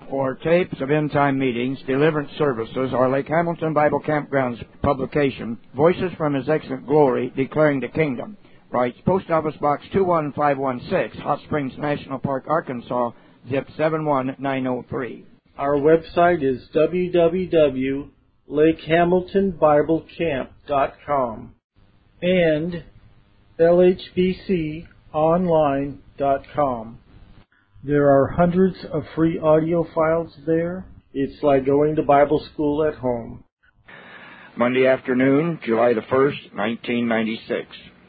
or tapes of end-time meetings, deliverance services, or Lake Hamilton Bible Campground's publication, Voices from His Excellent Glory, Declaring the Kingdom, writes Post Office Box 21516, Hot Springs National Park, Arkansas, zip 71903. Our website is www.lakehamiltonbiblecamp.com and lhbconline.com. There are hundreds of free audio files there. It's like going to Bible school at home. Monday afternoon, July the 1st, 1996.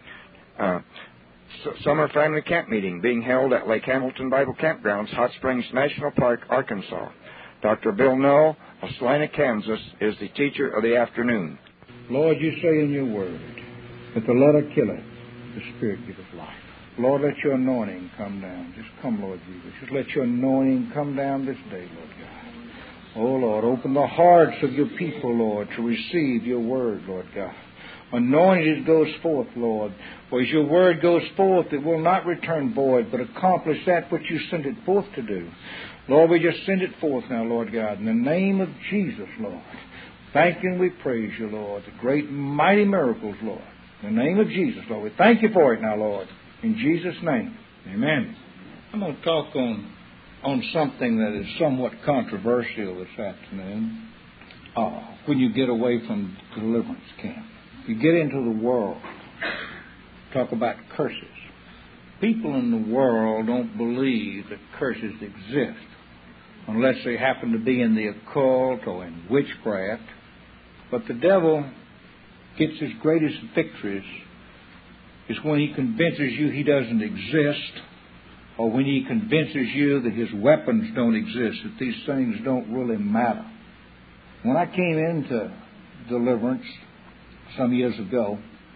Summer Family Camp Meeting being held at Lake Hamilton Bible Campgrounds, Hot Springs National Park, Arkansas. Dr. Bill Null of Salina, Kansas, is the teacher of the afternoon. Lord, you say in your word that the letter killeth, the Spirit giveth life. Lord, let your anointing come down. Just come, Lord Jesus. Just let your anointing come down this day, Lord God. Oh, Lord, open the hearts of your people, Lord, to receive your word, Lord God. Anointed goes forth, Lord. For as your word goes forth, it will not return void, but accomplish that which you sent it forth to do. Lord, we just send it forth now, Lord God, in the name of Jesus, Lord. Thank you and we praise you, Lord. The great and mighty miracles, Lord. In the name of Jesus, Lord. We thank you for it now, Lord. In Jesus' name. Amen. I'm going to talk on something that is somewhat controversial this afternoon. When you get away from deliverance camp. You get into the world, talk about curses. People in the world don't believe that curses exist unless they happen to be in the occult or in witchcraft. But the devil gets his greatest victories is when he convinces you he doesn't exist, or when he convinces you that his weapons don't exist, that these things don't really matter. When I came into deliverance some years ago,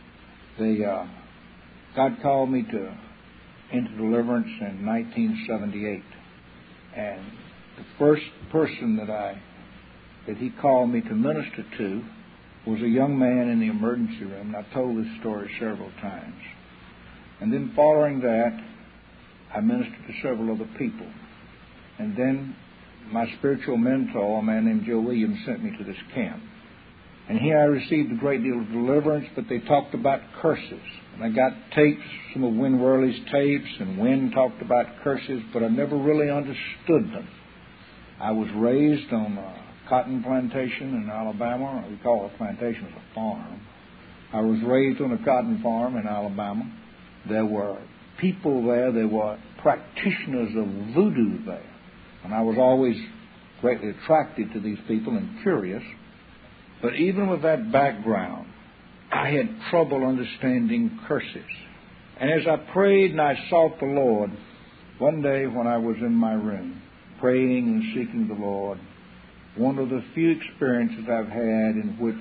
God called me into deliverance in 1978, and the first person that he called me to minister to was a young man in the emergency room, and I told this story several times. And then following that, I ministered to several other people, and then my spiritual mentor, a man named Joe Williams, sent me to this camp. And here I received a great deal of deliverance, but they talked about curses. And I got tapes, some of Win Worley's tapes, and Win talked about curses, but I never really understood them. I was raised on a cotton plantation in Alabama. We call a plantation a farm. I was raised on a cotton farm in Alabama. There were people there. There were practitioners of voodoo there. And I was always greatly attracted to these people and curious. But even with that background, I had trouble understanding curses. And as I prayed and I sought the Lord, one day when I was in my room, praying and seeking the Lord, one of the few experiences I've had in which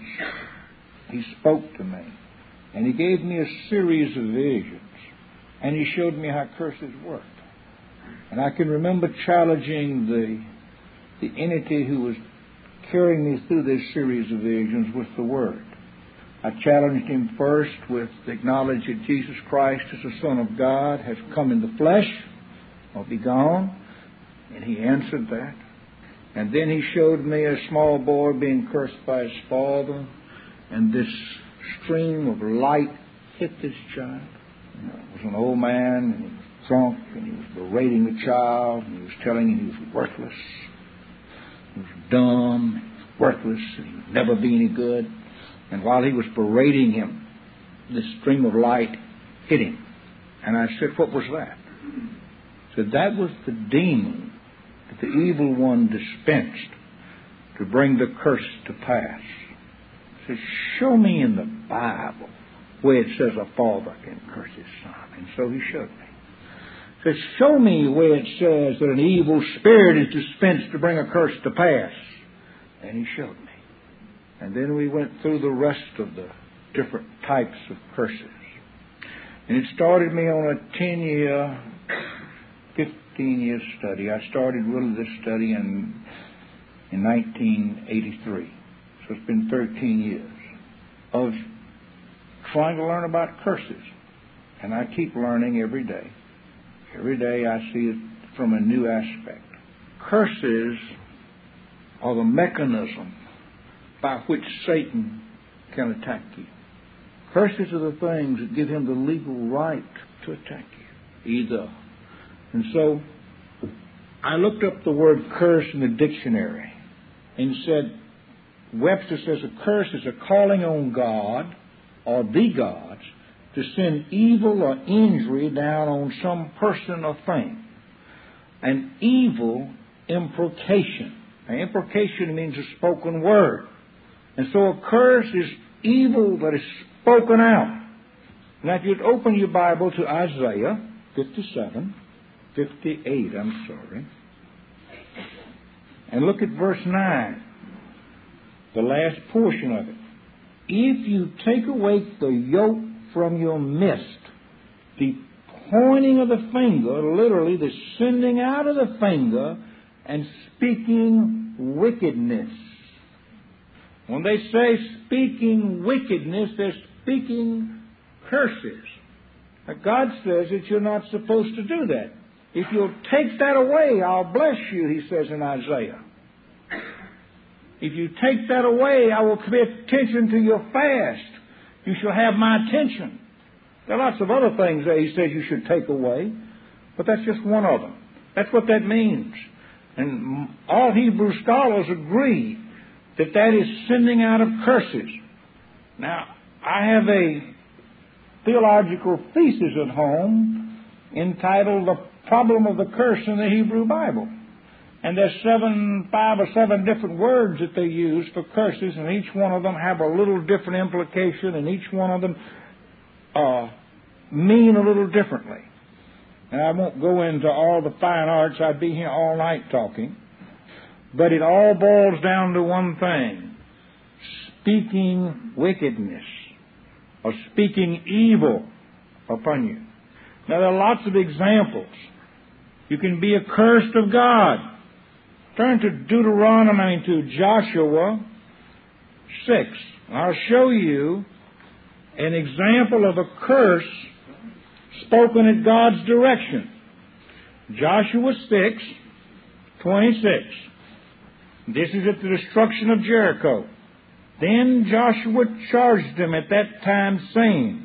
He spoke to me. And He gave me a series of visions. And He showed me how curses worked. And I can remember challenging the entity who was carrying me through this series of visions with the Word. I challenged him first with the knowledge that Jesus Christ as the Son of God has come in the flesh, or be gone, and he answered that. And then he showed me a small boy being cursed by his father, and this stream of light hit this child. It was an old man, and he was drunk, and he was berating the child, and he was telling him he was worthless. He was dumb, he was worthless, and he would never be any good. And while he was berating him, this stream of light hit him. And I said, what was that? He said, that was the demon that the evil one dispensed to bring the curse to pass. He said, show me in the Bible where it says a father can curse his son. And so he showed me. He said, show me where it says that an evil spirit is dispensed to bring a curse to pass. And he showed me. And then we went through the rest of the different types of curses. And it started me on a 10-year, 15-year study. I started really this study in 1983. So it's been 13 years of trying to learn about curses. And I keep learning every day. Every day I see it from a new aspect. curses are the mechanism by which Satan can attack you. Curses are the things that give him the legal right to attack you. Either. And so I looked up the word curse in the dictionary and said, Webster says a curse is a calling on God or the gods to send evil or injury down on some person or thing. An evil imprecation. An imprecation means a spoken word. And so a curse is evil that is spoken out. Now if you'd open your Bible to Isaiah 58, and look at verse 9, the last portion of it. If you take away the yoke from your midst, the pointing of the finger, literally the sending out of the finger and speaking wickedness. When they say speaking wickedness, they're speaking curses. Now, God says that you're not supposed to do that. If you'll take that away, I'll bless you, he says in Isaiah. If you take that away, I will pay attention to your fast. You shall have my attention. There are lots of other things that he says you should take away, but that's just one of them. That's what that means. And all Hebrew scholars agree that that is sending out of curses. Now, I have a theological thesis at home entitled The Problem of the Curse in the Hebrew Bible. And there's 5 or 7 different words that they use for curses, and each one of them have a little different implication, and each one of them mean a little differently. And I won't go into all the fine arts. I'd be here all night talking. But it all boils down to one thing: speaking wickedness or speaking evil upon you. Now, there are lots of examples. You can be accursed of God. Turn to Joshua 6. I'll show you an example of a curse spoken at God's direction. Joshua 6:26. This is at the destruction of Jericho. Then Joshua charged them at that time, saying,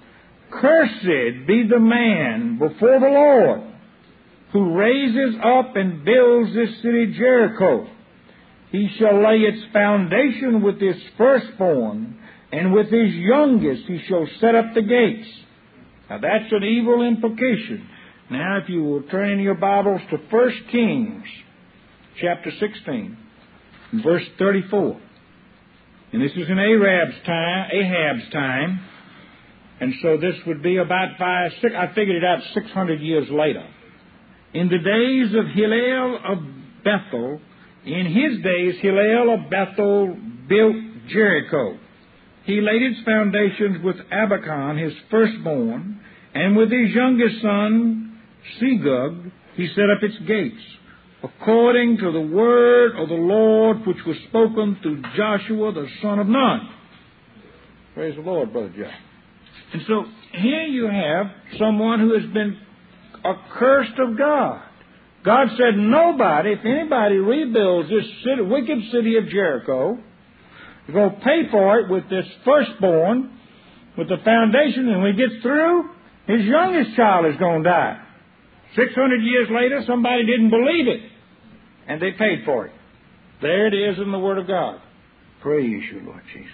Cursed be the man before the Lord, who raises up and builds this city Jericho. He shall lay its foundation with his firstborn, and with his youngest he shall set up the gates. Now that's an evil implication. Now if you will turn in your Bibles to 1 Kings chapter 16, verse 34. And this is in Ahab's time. And so this would be about I figured it out 600 years later. In the days of Hillel of Bethel, in his days Hillel of Bethel built Jericho. He laid its foundations with Abacon, his firstborn, and with his youngest son, Segug, he set up its gates, according to the word of the Lord which was spoken through Joshua the son of Nun. Praise the Lord, Brother Jack. And so here you have someone who has been accursed of God. God said, if anybody rebuilds this wicked city of Jericho, you're going to pay for it with this firstborn, with the foundation, and when he gets through, his youngest child is going to die. 600 years later, somebody didn't believe it, and they paid for it. There it is in the Word of God. Praise you, Lord Jesus.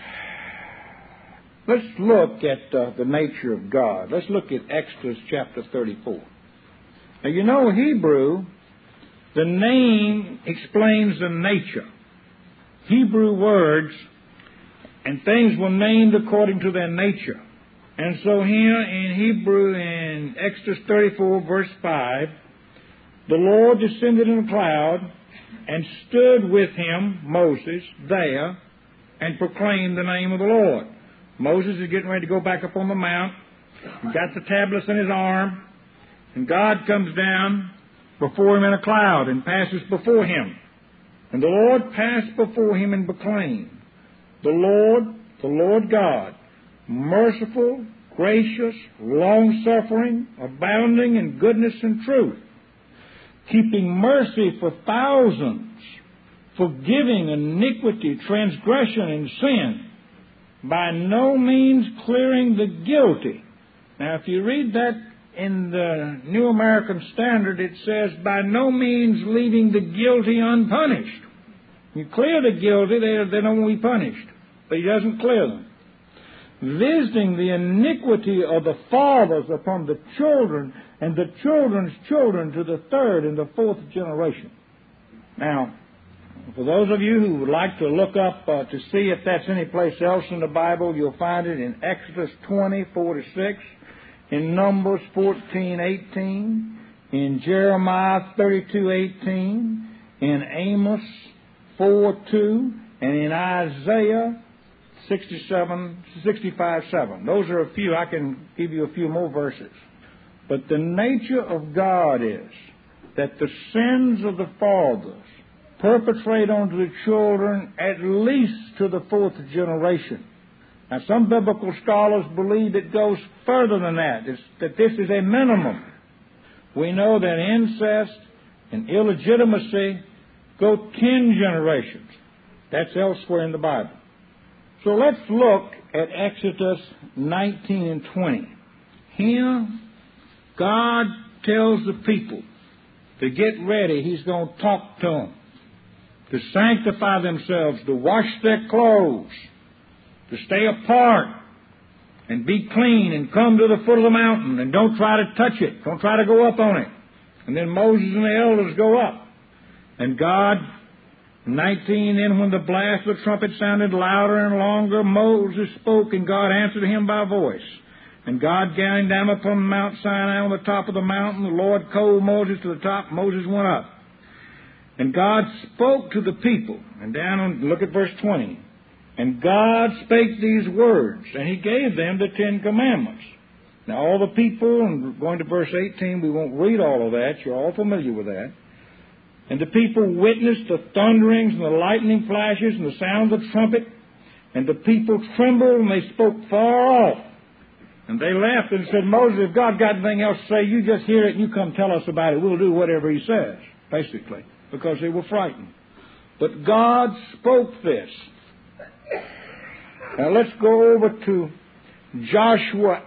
Let's look at the nature of God. Let's look at Exodus chapter 34. Now, you know, Hebrew, the name explains the nature. Hebrew words and things were named according to their nature. And so here in Hebrew, in Exodus 34, verse 5, the Lord descended in a cloud and stood with him, Moses, there, and proclaimed the name of the Lord. Moses is getting ready to go back up on the mount. He's got the tablets in his arm, and God comes down before him in a cloud and passes before him. And the Lord passed before him and proclaimed, the Lord God, merciful, gracious, long-suffering, abounding in goodness and truth, keeping mercy for thousands, forgiving iniquity, transgression, and sin, by no means clearing the guilty. Now, if you read that in the New American Standard, it says, by no means leaving the guilty unpunished. You clear the guilty, they don't be punished. But he doesn't clear them. Visiting the iniquity of the fathers upon the children and the children's children to the third and the fourth generation. Now, for those of you who would like to look up to see if that's any place else in the Bible, you'll find it in Exodus 20:4-6, in Numbers 14:18, in Jeremiah 32:18, in Amos 4:2, and in Isaiah 65:7. Those are a few. I can give you a few more verses. But the nature of God is that the sins of the fathers perpetrate onto the children at least to the fourth generation. Now, some biblical scholars believe it goes further than that, that this is a minimum. We know that incest and illegitimacy go 10 generations. That's elsewhere in the Bible. So let's look at Exodus 19 and 20. Here, God tells the people to get ready. He's going to talk to them, to sanctify themselves, to wash their clothes, to stay apart and be clean and come to the foot of the mountain and don't try to touch it. Don't try to go up on it. And then Moses and the elders go up. And God, 19, then when the blast of the trumpet sounded louder and longer, Moses spoke, and God answered him by voice. And God came down upon Mount Sinai on the top of the mountain. The Lord called Moses to the top. Moses went up. And God spoke to the people. And down on, look at verse 20. And God spake these words, and he gave them the 10 Commandments. Now all the people, and going to verse 18, we won't read all of that. You're all familiar with that. And the people witnessed the thunderings and the lightning flashes and the sound of the trumpet. And the people trembled, and they spoke far off. And they left and said, Moses, if God got anything else to say, you just hear it and you come tell us about it. We'll do whatever he says, basically, because they were frightened. But God spoke this. Now let's go over to Joshua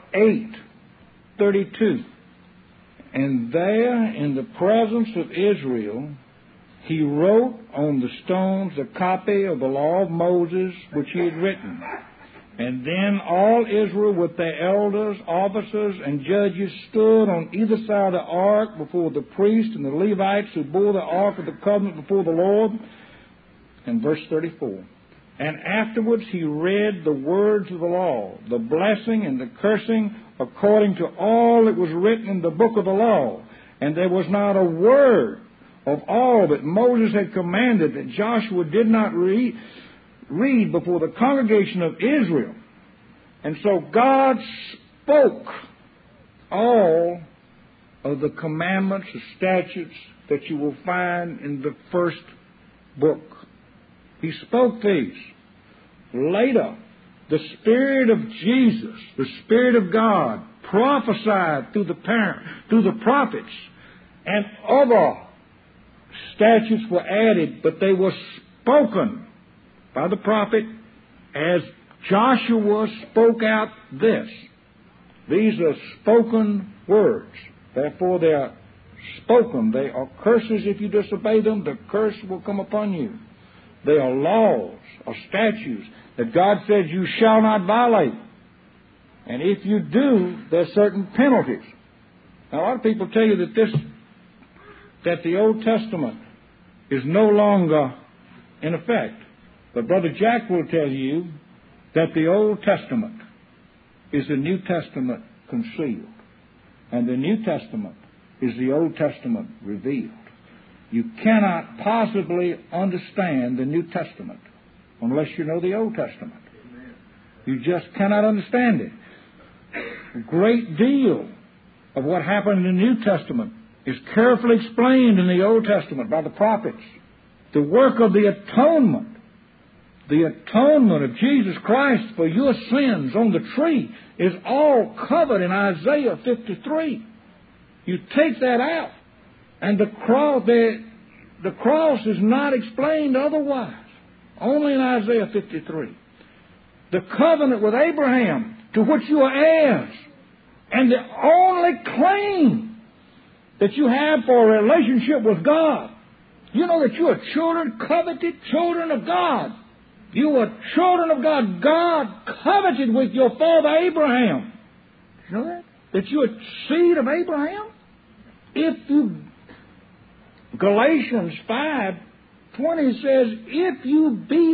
8:32. And there, in the presence of Israel, he wrote on the stones a copy of the law of Moses, which he had written. And then all Israel with their elders, officers, and judges stood on either side of the ark before the priests and the Levites who bore the ark of the covenant before the Lord. And verse 34. And afterwards he read the words of the law, the blessing and the cursing, according to all that was written in the book of the law. And there was not a word of all that Moses had commanded that Joshua did not read before the congregation of Israel. And so God spoke all of the commandments, the statutes that you will find in the first book. He spoke these. Later, the Spirit of Jesus, the Spirit of God, prophesied through the prophets, and other statutes were added, but they were spoken by the prophet as Joshua spoke out this. These are spoken words. Therefore, they are spoken. They are curses. If you disobey them, the curse will come upon you. They are laws or statutes that God says you shall not violate. And if you do, there are certain penalties. Now, a lot of people tell you that the Old Testament is no longer in effect. But Brother Jack will tell you that the Old Testament is the New Testament concealed. And the New Testament is the Old Testament revealed. You cannot possibly understand the New Testament unless you know the Old Testament. You just cannot understand it. A great deal of what happened in the New Testament is carefully explained in the Old Testament by the prophets. The work of the atonement of Jesus Christ for your sins on the tree is all covered in Isaiah 53. You take that out, And the cross is not explained otherwise. Only in Isaiah 53. The covenant with Abraham, to which you are heirs, and the only claim that you have for a relationship with God. You know that you are children, coveted children of God. You are children of God. God coveted with your father Abraham. You know that? That you are seed of Abraham? Galatians 5:20 says, if you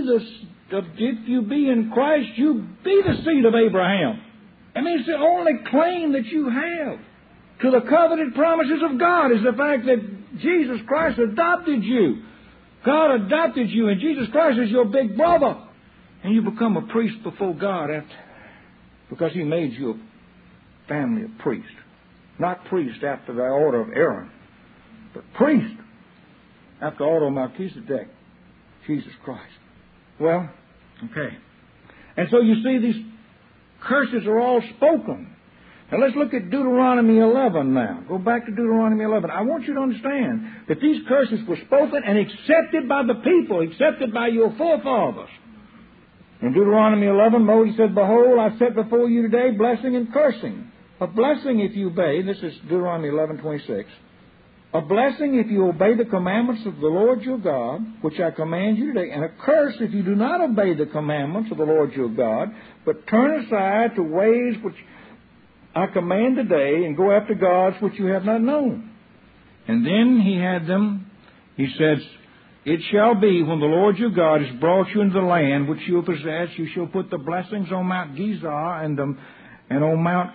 be in Christ, you be the seed of Abraham. I mean, it's the only claim that you have to the covenant promises of God is the fact that Jesus Christ adopted you. God adopted you, and Jesus Christ is your big brother. And you become a priest before God because He made you a family of priests. Not priest after the order of Aaron, but priest after the order of Melchizedek, Jesus Christ. Well, okay. And so you see, these curses are all spoken. Now let's look at Deuteronomy 11 now. Go back to Deuteronomy 11. I want you to understand that these curses were spoken and accepted by the people, accepted by your forefathers. In Deuteronomy 11, Moses said, behold, I set before you today blessing and cursing. A blessing if you obey, this is Deuteronomy 11:26. A blessing if you obey the commandments of the Lord your God, which I command you today, and a curse if you do not obey the commandments of the Lord your God, but turn aside to ways which I command today, and go after gods which you have not known. And then he says, it shall be when the Lord your God has brought you into the land which you will possess, you shall put the blessings on Mount Gezer and on Mount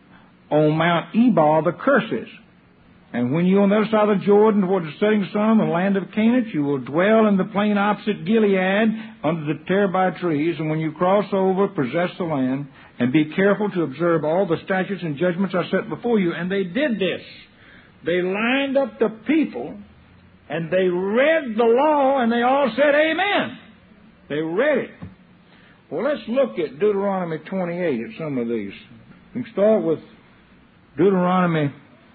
Ebal the curses. And when you are on the other side of the Jordan toward the setting sun, the land of Canaan, you will dwell in the plain opposite Gilead under the terebinth trees. And when you cross over, possess the land, and be careful to observe all the statutes and judgments I set before you. And they did this. They lined up the people, and they read the law, and they all said amen. They read it. Well, let's look at Deuteronomy 28 at some of these. We can start with Deuteronomy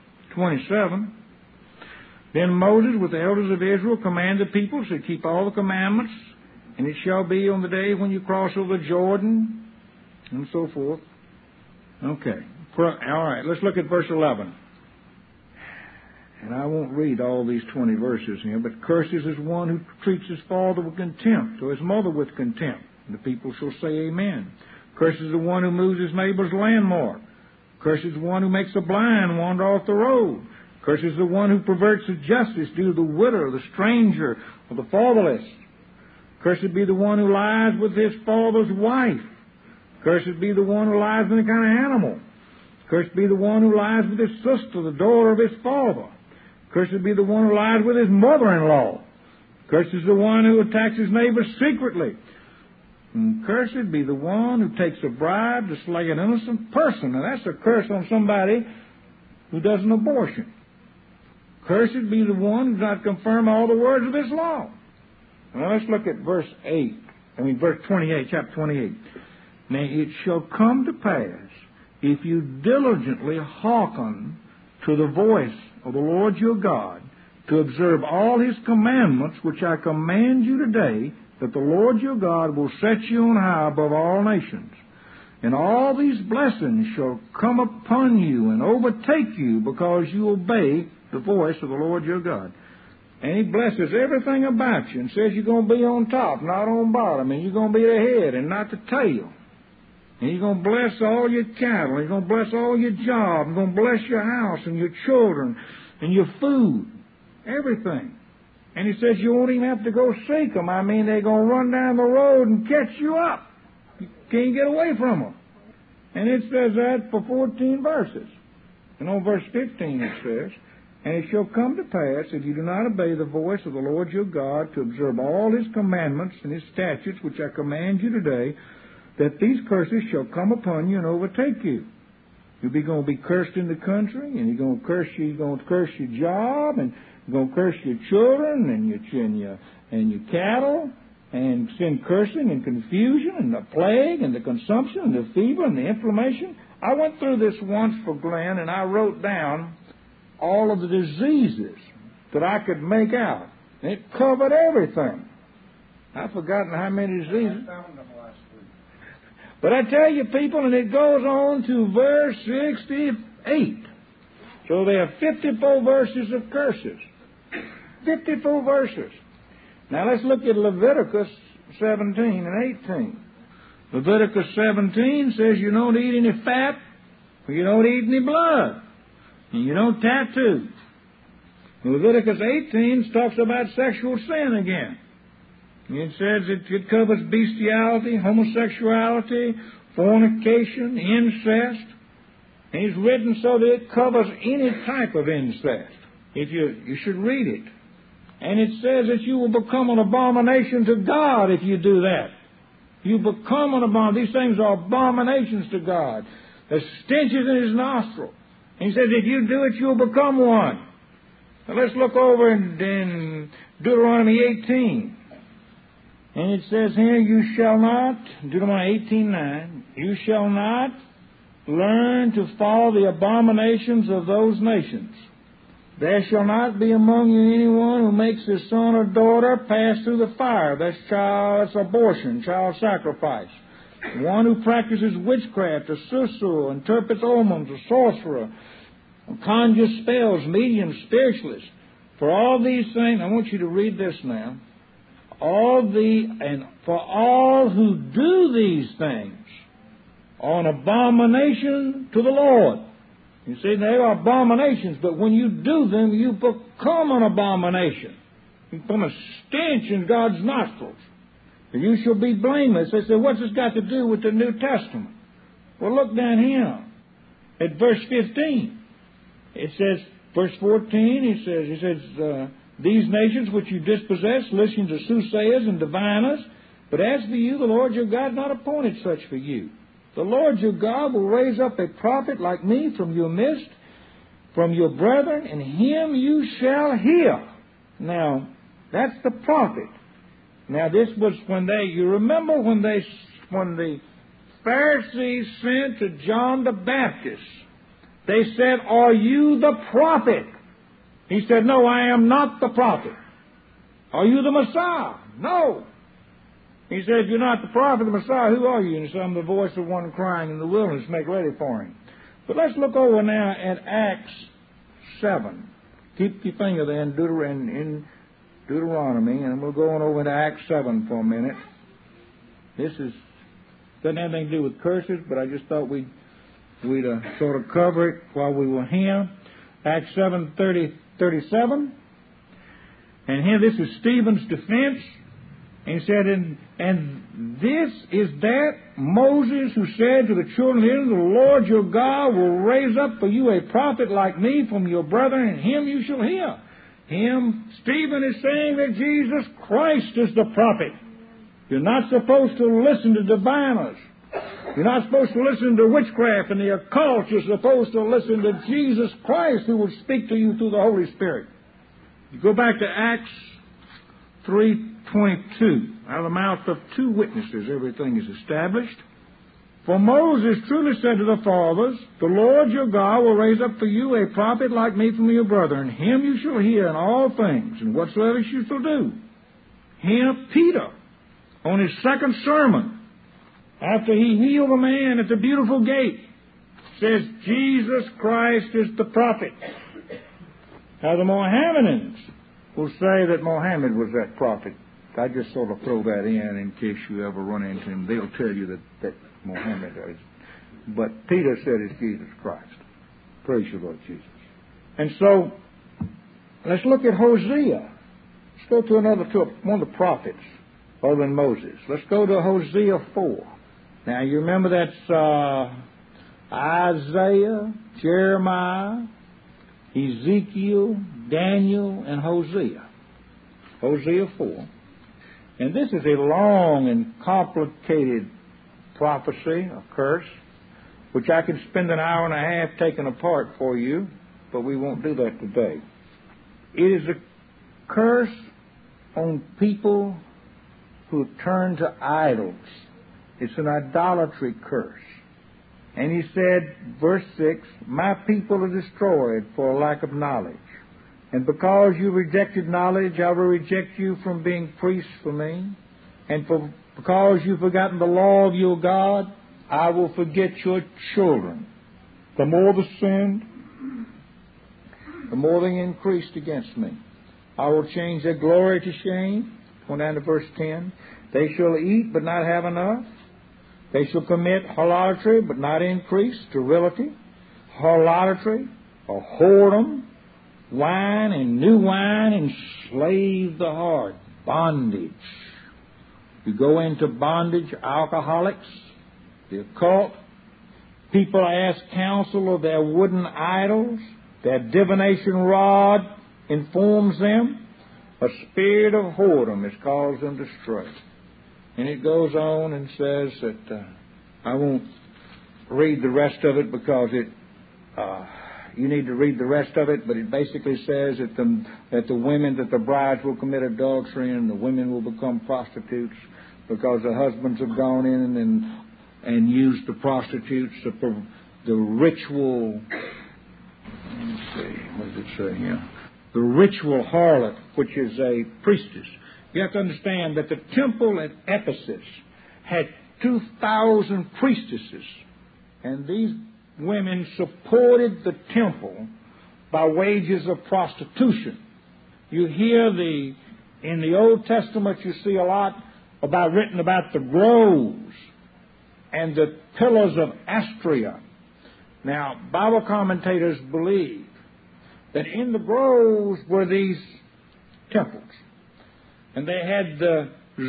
27. Then Moses with the elders of Israel commanded the people to keep all the commandments, and it shall be on the day when you cross over Jordan, and so forth. Okay. All right, let's look at verse 11. And I won't read all these 20 verses here, but curses is one who treats his father with contempt, or his mother with contempt. And the people shall say amen. Curses is the one who moves his neighbor's landmark. Cursed is the one who makes the blind wander off the road. Cursed is the one who perverts the justice due to the widow, the stranger, or the fatherless. Cursed be the one who lies with his father's wife. Cursed be the one who lies with any kind of animal. Cursed be the one who lies with his sister, the daughter of his father. Cursed be the one who lies with his mother-in-law. Cursed is the one who attacks his neighbor secretly. And cursed be the one who takes a bribe to slay an innocent person. Now that's a curse on somebody who does an abortion. Cursed be the one who does not confirm all the words of this law. Now let's look at verse 28, chapter 28. Now it shall come to pass, if you diligently hearken to the voice of the Lord your God, to observe all His commandments which I command you today, that the Lord your God will set you on high above all nations. And all these blessings shall come upon you and overtake you because you obey the voice of the Lord your God. And He blesses everything about you and says you're going to be on top, not on bottom, and you're going to be the head and not the tail. And He's going to bless all your cattle, and He's going to bless all your job, and He's going to bless your house and your children and your food, everything. And He says you won't even have to go seek them. I mean, they're going to run down the road and catch you up. You can't get away from them. And it says that for 14 verses. And on verse 15 it says, and it shall come to pass, if you do not obey the voice of the Lord your God, to observe all His commandments and His statutes, which I command you today, that these curses shall come upon you and overtake you. You're going to be cursed in the country, and you're going to curse your job, and you're going to curse your children and your cattle, and send cursing and confusion and the plague and the consumption and the fever and the inflammation. I went through this once for Glenn, and I wrote down all of the diseases that I could make out. It covered everything. I've forgotten how many diseases. But I tell you, people, and it goes on to verse 68. So there are 54 verses of curses. 54 verses. Now let's look at Leviticus 17 and 18. Leviticus 17 says you don't eat any fat, you don't eat any blood, and you don't tattoo. Leviticus 18 talks about sexual sin again. It says it covers bestiality, homosexuality, fornication, incest. And it's written so that it covers any type of incest. You should read it. And it says that you will become an abomination to God if you do that. You become an abomination. These things are abominations to God. The stench is in His nostril. And He says if you do it, you'll become one. Now let's look over in Deuteronomy 18. And it says here, you shall not, Deuteronomy 18:9, you shall not learn to follow the abominations of those nations. There shall not be among you anyone who makes his son or daughter pass through the fire. That's abortion, child sacrifice. One who practices witchcraft, a soothsayer, interprets omens, a sorcerer, conjures spells, mediums, spiritualists. For all these things, I want you to read this now. For all who do these things are an abomination to the Lord. You see, they are abominations, but when you do them, you become an abomination. You become a stench in God's nostrils. And you shall be blameless. They say, what's this got to do with the New Testament? Well, look down here at verse 15. It says, verse 14, he says, these nations which you dispossess, listen to soothsayers and diviners, but as for you, the Lord your God not appointed such for you. The Lord your God will raise up a prophet like me from your midst, from your brethren, and him you shall hear. Now, that's the prophet. Now, this was you remember when the Pharisees sent to John the Baptist, they said, are you the prophet? He said, no, I am not the prophet. Are you the Messiah? No. He said, you're not the prophet, the Messiah. Who are you? And he said, I'm the voice of one crying in the wilderness, make ready for him. But let's look over now at Acts 7. Keep your finger there in Deuteronomy, and we'll go on over to Acts 7 for a minute. This doesn't have anything to do with curses, but I just thought we'd sort of cover it while we were here. Acts 7:37. And here, this is Stephen's defense. And he said, and this is that Moses who said to the children of Israel, the Lord your God will raise up for you a prophet like me from your brethren, and him you shall hear. Stephen is saying that Jesus Christ is the prophet. You're not supposed to listen to diviners. You're not supposed to listen to witchcraft and the occult. You're supposed to listen to Jesus Christ, who will speak to you through the Holy Spirit. You go back to Acts 3:22. Out of the mouth of two witnesses, everything is established. For Moses truly said to the fathers, the Lord your God will raise up for you a prophet like me from your brethren. Him you shall hear in all things, and whatsoever you shall do. Here, Peter, on his second sermon, after he healed a man at the beautiful gate, says, Jesus Christ is the prophet. Now, the Mohammedans will say that Mohammed was that prophet. I just sort of throw that in case you ever run into him. They'll tell you that Mohammed is. But Peter said it's Jesus Christ. Praise you, Lord Jesus. And so, let's look at Hosea. Let's go to one of the prophets other than Moses. Let's go to Hosea 4. Now, you remember that's Isaiah, Jeremiah, Ezekiel, Daniel, and Hosea. Hosea 4. And this is a long and complicated prophecy, a curse, which I could spend an hour and a half taking apart for you, but we won't do that today. It is a curse on people who turn to idols. It's an idolatry curse. And he said, verse 6, my people are destroyed for a lack of knowledge. And because you rejected knowledge, I will reject you from being priests for me. And because you've forgotten the law of your God, I will forget your children. The more the sin, the more they increased against me. I will change their glory to shame. Going down to verse 10. They shall eat, but not have enough. They shall commit harlotry, but not increase. Sterility, harlotry, or whoredom, wine and new wine, enslave the heart. Bondage. You go into bondage, alcoholics, the occult. People ask counsel of their wooden idols. Their divination rod informs them. A spirit of whoredom has caused them to stray. And it goes on and says that I won't read the rest of it because you need to read the rest of it, but it basically says that the brides will commit adultery and the women will become prostitutes because the husbands have gone in and used the prostitutes, the ritual. Let me see, what does it say here? The ritual harlot, which is a priestess. You have to understand that the temple at Ephesus had 2,000 priestesses, and these women supported the temple by wages of prostitution. You hear in the Old Testament you see a lot written about the groves and the pillars of Astrea. Now, Bible commentators believe that in the groves were these temples. And they had the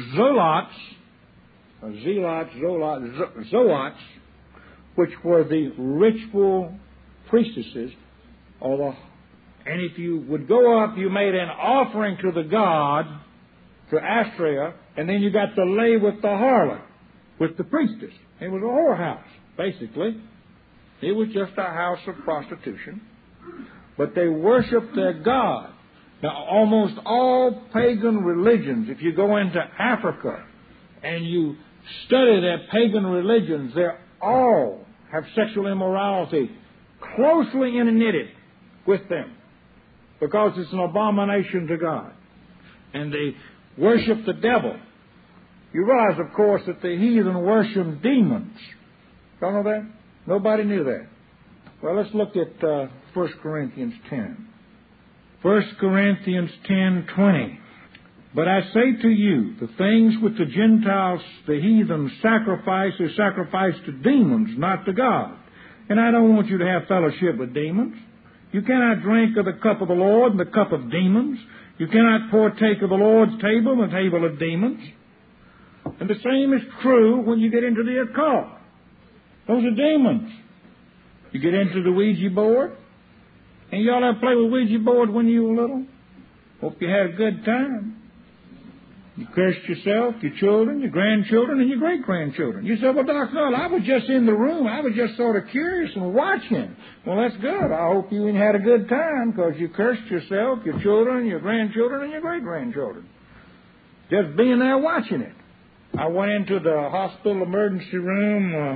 zoats, which were the ritual priestesses. And if you would go up, you made an offering to the god, to Astrea, and then you got to lay with the harlot, with the priestess. It was a whorehouse, basically. It was just a house of prostitution. But they worshiped their god. Now, almost all pagan religions, if you go into Africa and you study their pagan religions, they all have sexual immorality closely knitted with them because it's an abomination to God. And they worship the devil. You realize, of course, that the heathen worship demons. Don't know that? Nobody knew that. Well, let's look at 1 Corinthians 10. 1 Corinthians 10:20. But I say to you, the things which the Gentiles, the heathen, sacrifice, they sacrifice to demons, not to God. And I don't want you to have fellowship with demons. You cannot drink of the cup of the Lord and the cup of demons. You cannot partake of the Lord's table and the table of demons. And the same is true when you get into the occult. Those are demons. You get into the Ouija board. And y'all ever play with Ouija board when you were little? Hope you had a good time. You cursed yourself, your children, your grandchildren, and your great-grandchildren. You said, well, Doc, no, I was just in the room. I was just sort of curious and watching. Well, that's good. I hope you had a good time because you cursed yourself, your children, your grandchildren, and your great-grandchildren. Just being there watching it. I went into the hospital emergency room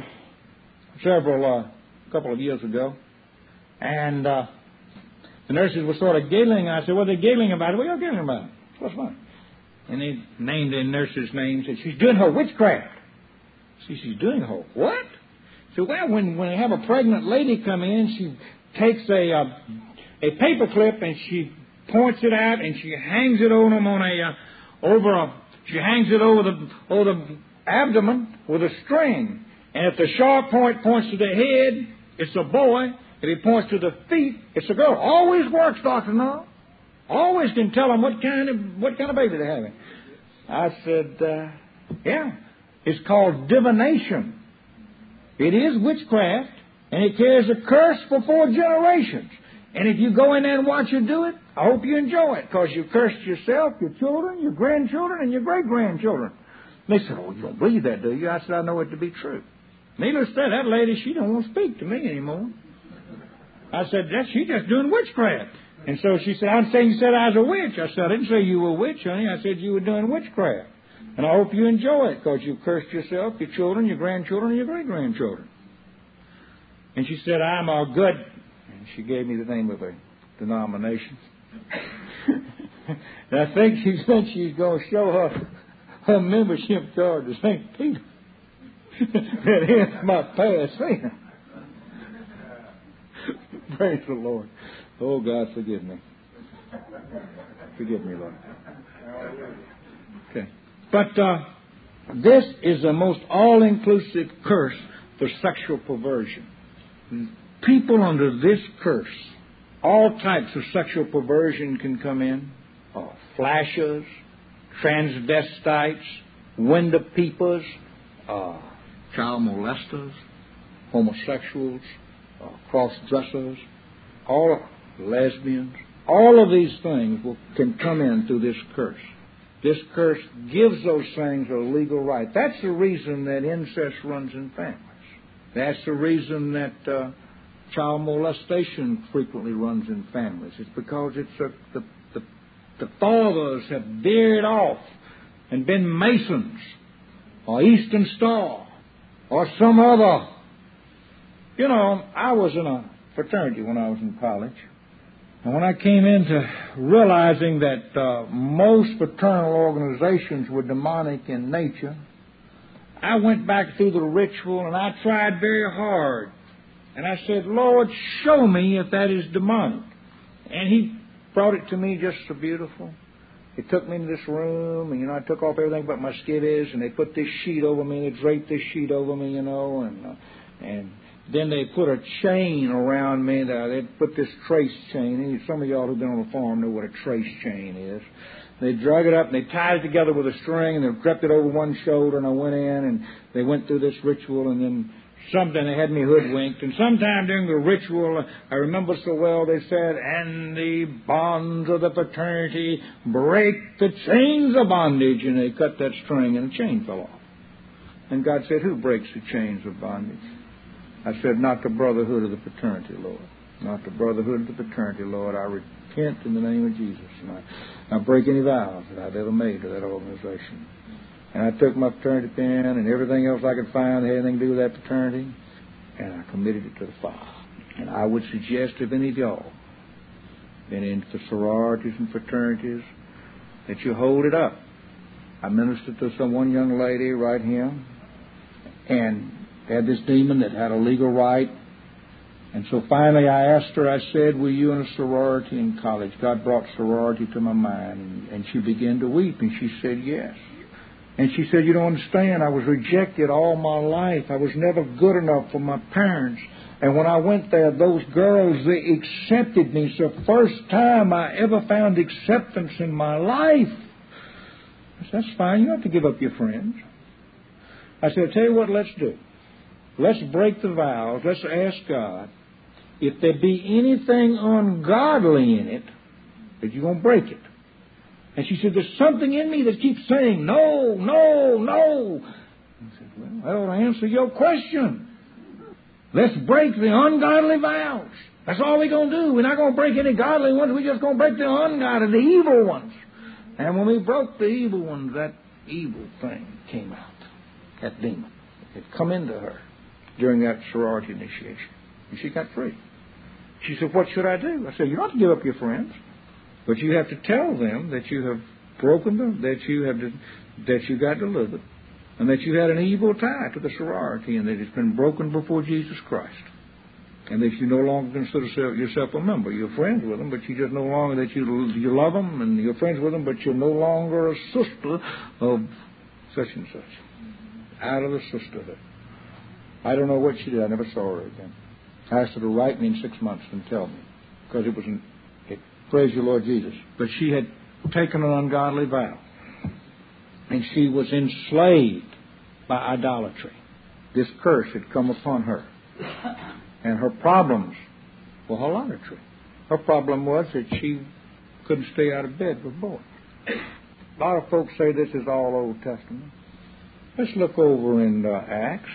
a couple of years ago, and the nurses were sort of giggling. I said, what are they giggling about? What are you giggling about? What's fun? And they named the nurse's name and said, she's doing her witchcraft. See, she's doing her what? So, well, when they have a pregnant lady come in, she takes a paper clip and she points it out and she hangs it on them she hangs it over the abdomen with a string. And if the sharp point points to the head, it's a boy. If he points to the feet, it's a girl. Always works, Dr. Null. Always can tell them what kind of baby they're having. I said, yeah. It's called divination. It is witchcraft, and it carries a curse for 4 generations. And if you go in there and watch her do it, I hope you enjoy it, because you cursed yourself, your children, your grandchildren, and your great-grandchildren. And they said, oh, you don't believe that, do you? I said, I know it to be true. Needless to say, that lady, she don't want to speak to me anymore. I said, she's just doing witchcraft. And so she said, I'm saying you said I was a witch. I said, I didn't say you were a witch, honey. I said you were doing witchcraft. And I hope you enjoy it, because you cursed yourself, your children, your grandchildren, and your great-grandchildren. And she said, I'm all good. And she gave me the name of a denomination. And I think she said she's going to show her membership card to St. Peter. That ends my past sin. Praise the Lord. Oh, God, forgive me. Forgive me, Lord. Okay. But this is the most all-inclusive curse for sexual perversion. People under this curse, all types of sexual perversion can come in. Flashers, transvestites, window peepers, child molesters, homosexuals, cross-dressers, all lesbians. All of these things can come in through this curse. This curse gives those things a legal right. That's the reason that incest runs in families. That's the reason that child molestation frequently runs in families. It's because the fathers have veered off and been Masons or Eastern Star or some other. You know, I was in a fraternity when I was in college. And when I came into realizing that most fraternal organizations were demonic in nature, I went back through the ritual and I tried very hard. And I said, Lord, show me if that is demonic. And He brought it to me just so beautiful. He took me into this room, and, I took off everything but my skivvies, and they put this sheet over me, they draped this sheet over me, and then they put a chain around me. They put this trace chain. Some of y'all who've been on the farm know what a trace chain is. They drug it up, and they tied it together with a string, and they crept it over one shoulder, and I went in, and they went through this ritual, and then they had me hoodwinked. And sometime during the ritual, I remember so well, they said, and the bonds of the fraternity break the chains of bondage. And they cut that string, and the chain fell off. And God said, who breaks the chains of bondage? I said, not the brotherhood of the fraternity, Lord. Not the brotherhood of the fraternity, Lord. I repent in the name of Jesus. And I break any vows that I've ever made to that organization. And I took my fraternity pin and everything else I could find that had anything to do with that fraternity, and I committed it to the fire. And I would suggest if any of y'all been into sororities and fraternities that you hold it up. I ministered to one young lady right here, and had this demon that had a legal right. And so finally I asked her, I said, were you in a sorority in college? God brought sorority to my mind. And she began to weep, and she said, yes. And she said, you don't understand, I was rejected all my life. I was never good enough for my parents. And when I went there, those girls, they accepted me. It's the first time I ever found acceptance in my life. I said, that's fine, you don't have to give up your friends. I said, I'll tell you what, let's do. Let's break the vows. Let's ask God, if there be anything ungodly in it, that you're going to break it. And she said, there's something in me that keeps saying, no, no, no. I said, well, that ought to answer your question. Let's break the ungodly vows. That's all we're going to do. We're not going to break any godly ones. We're just going to break the ungodly, the evil ones. And when we broke the evil ones, that evil thing came out. That demon. It come into her during that sorority initiation. And she got free. She said, what should I do? I said, you don't have to give up your friends. But you have to tell them that you have broken them, that you got delivered, and that you had an evil tie to the sorority, and that it's been broken before Jesus Christ. And that you no longer consider yourself a member. You're friends with them, but you just no longer, that you love them, and you're friends with them, but you're no longer a sister of such and such. Out of the sisterhood. I don't know what she did. I never saw her again. I asked her to write me in 6 months and tell me, because it was praise you, Lord Jesus. But she had taken an ungodly vow. And she was enslaved by idolatry. This curse had come upon her. And her problems were idolatry. Her problem was that she couldn't stay out of bed with boys. A lot of folks say this is all Old Testament. Let's look over in Acts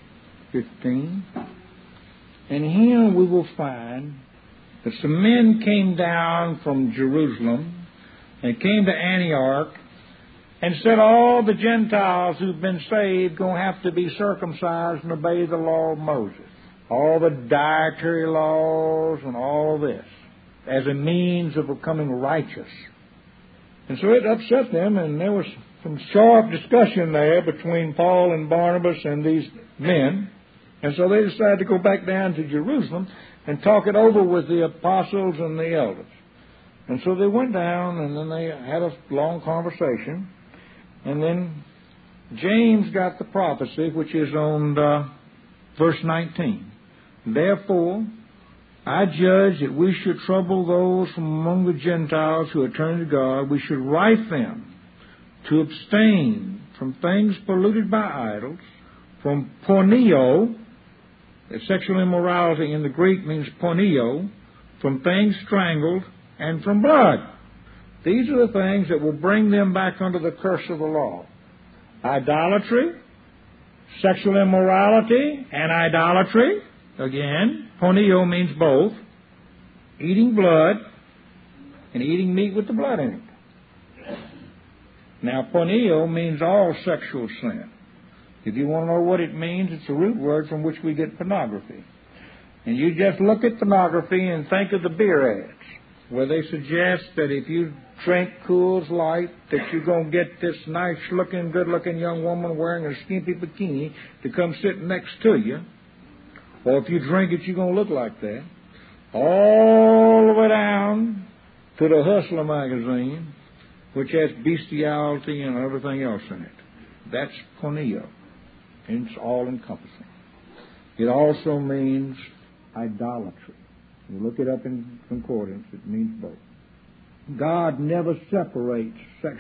15. And here we will find that some men came down from Jerusalem and came to Antioch and said all the Gentiles who've been saved going to have to be circumcised and obey the law of Moses. All the dietary laws and all of this. as a means of becoming righteous. And so it upset them, and there was some sharp discussion there between Paul and Barnabas and these men. And so they decided to go back down to Jerusalem and talk it over with the apostles and the elders. And so they went down, and then they had a long conversation. And then James got the prophecy, which is on verse 19. Therefore, I judge that we should trouble those from among the Gentiles who are turned to God. We should write them to abstain from things polluted by idols, from porneo. Sexual immorality in the Greek means porneo, from things strangled, and from blood. These are the things that will bring them back under the curse of the law. Idolatry, sexual immorality, and idolatry. Again, porneo means both. Eating blood and eating meat with the blood in it. Now, porneo means all sexual sin. If you want to know what it means, it's a root word from which we get pornography. And you just look at pornography and think of the beer ads, where they suggest that if you drink Coors Light, that you're going to get this nice-looking, good-looking young woman wearing a skimpy bikini to come sit next to you. Or if you drink it, you're going to look like that. All the way down to the Hustler magazine, which has bestiality and everything else in it. That's porneo. And it's all-encompassing. It also means idolatry. You look it up in concordance, it means both. God never separates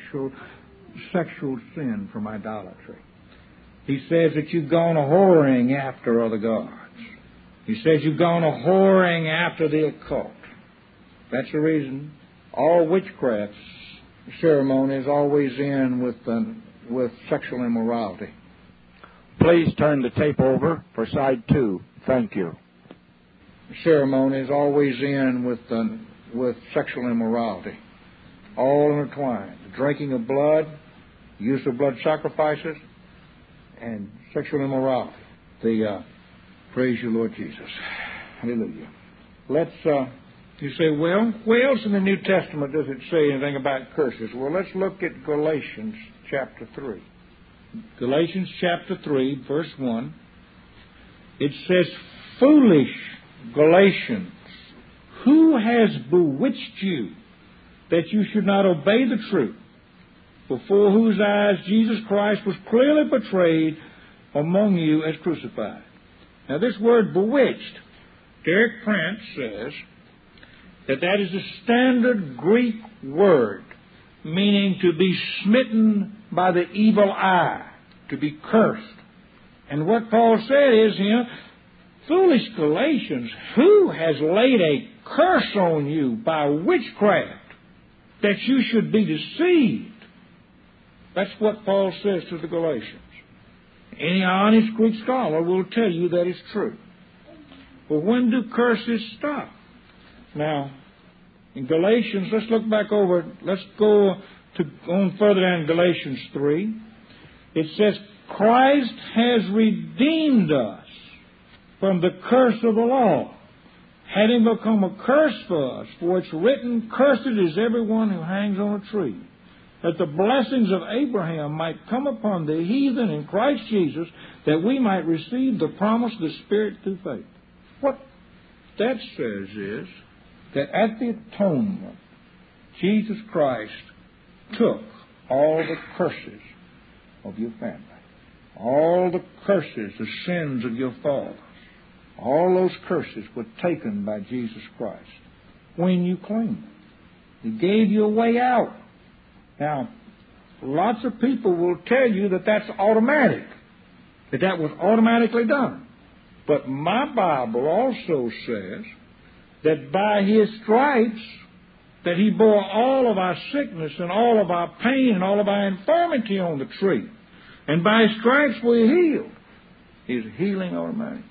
sexual sin from idolatry. He says that you've gone a-whoring after other gods. He says you've gone a-whoring after the occult. That's the reason all witchcraft ceremonies always end with sexual immorality. Please turn the tape over for side 2. Thank you. Ceremonies always end with sexual immorality. All intertwined. The drinking of blood, use of blood sacrifices, and sexual immorality. Praise you, Lord Jesus. Hallelujah. Let's, you say, well, where else in the New Testament does it say anything about curses? Well, let's look at Galatians chapter 3. Galatians chapter 3, verse 1. It says, foolish Galatians, who has bewitched you that you should not obey the truth, before whose eyes Jesus Christ was clearly portrayed among you as crucified? Now this word bewitched, Derek Prince says that is a standard Greek word meaning to be smitten by the evil eye, to be cursed. And what Paul said is, foolish Galatians, who has laid a curse on you by witchcraft, that you should be deceived? That's what Paul says to the Galatians. Any honest Greek scholar will tell you that is true. Well, when do curses stop? Now, in Galatians, let's look back over, let's go on further down in Galatians 3. It says, Christ has redeemed us from the curse of the law, having become a curse for us, for it's written, cursed is everyone who hangs on a tree, that the blessings of Abraham might come upon the heathen in Christ Jesus, that we might receive the promise of the Spirit through faith. What that says is that at the atonement, Jesus Christ took all the curses of your family, all the curses, the sins of your fathers. All those curses were taken by Jesus Christ when you claimed them. He gave you a way out. Now, lots of people will tell you that that's automatic, that was automatically done. But my Bible also says that by His stripes, that He bore all of our sickness and all of our pain and all of our infirmity on the tree. And by His stripes we're healed. Is healing automatic?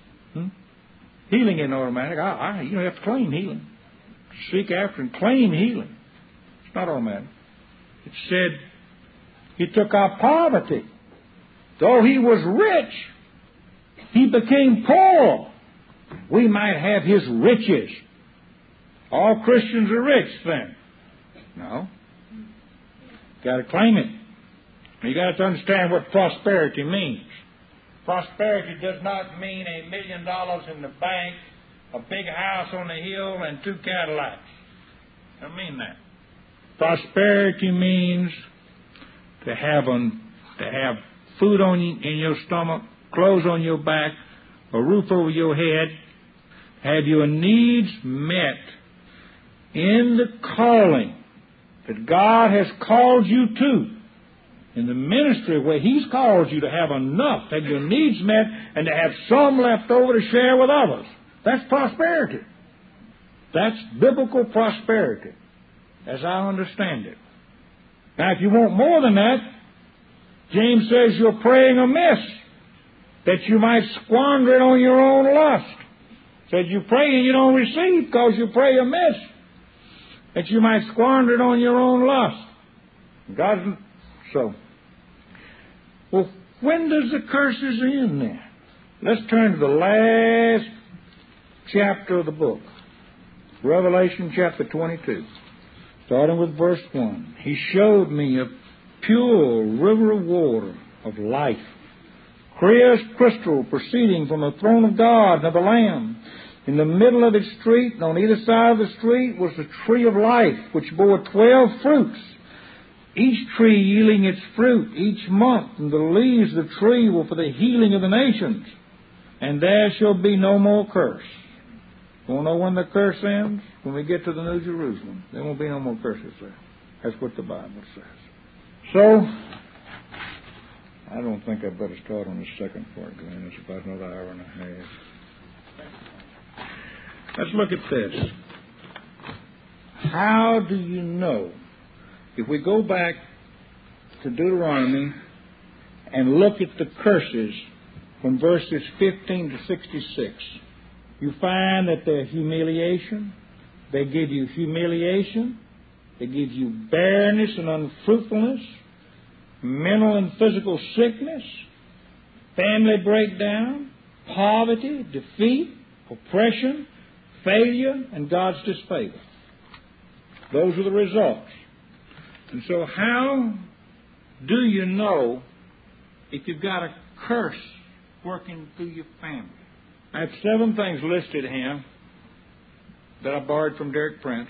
Healing isn't automatic. You have to claim healing. Seek after and claim healing. It's not automatic. It said He took our poverty. Though He was rich, He became poor. We might have His riches. All Christians are rich then. No. Got to claim it. You got to understand what prosperity means. Prosperity does not mean $1 million in the bank, a big house on the hill, and 2 Cadillacs. Doesn't mean that. Prosperity means to have food in your stomach, clothes on your back, a roof over your head, have your needs met in the calling that God has called you to, in the ministry where He's called you to have enough, have your needs met, and to have some left over to share with others. That's prosperity. That's biblical prosperity, as I understand it. Now, if you want more than that, James says you're praying amiss, that you might squander it on your own lust. Said you pray and you don't receive because you pray amiss, that you might squander it on your own lust. Well, when does the curses end then? Let's turn to the last chapter of the book, Revelation chapter 22, starting with verse 1. He showed me a pure river of water of life, clear as crystal, proceeding from the throne of God and of the Lamb. In the middle of its street, and on either side of the street, was the tree of life, which bore 12 fruits, each tree yielding its fruit each month, and the leaves of the tree were for the healing of the nations. And there shall be no more curse. You want to know when the curse ends? When we get to the New Jerusalem. There won't be no more curses there. That's what the Bible says. So, I don't think I'd better start on the second part, Glenn. It's about another hour and a half. Let's look at this. How do you know? If we go back to Deuteronomy and look at the curses from verses 15 to 66, you find that they're humiliation. They give you humiliation. They give you barrenness and unfruitfulness, mental and physical sickness, family breakdown, poverty, defeat, oppression, failure, and God's disfavor. Those are the results. And so how do you know if you've got a curse working through your family? I have 7 things listed here that I borrowed from Derek Prince.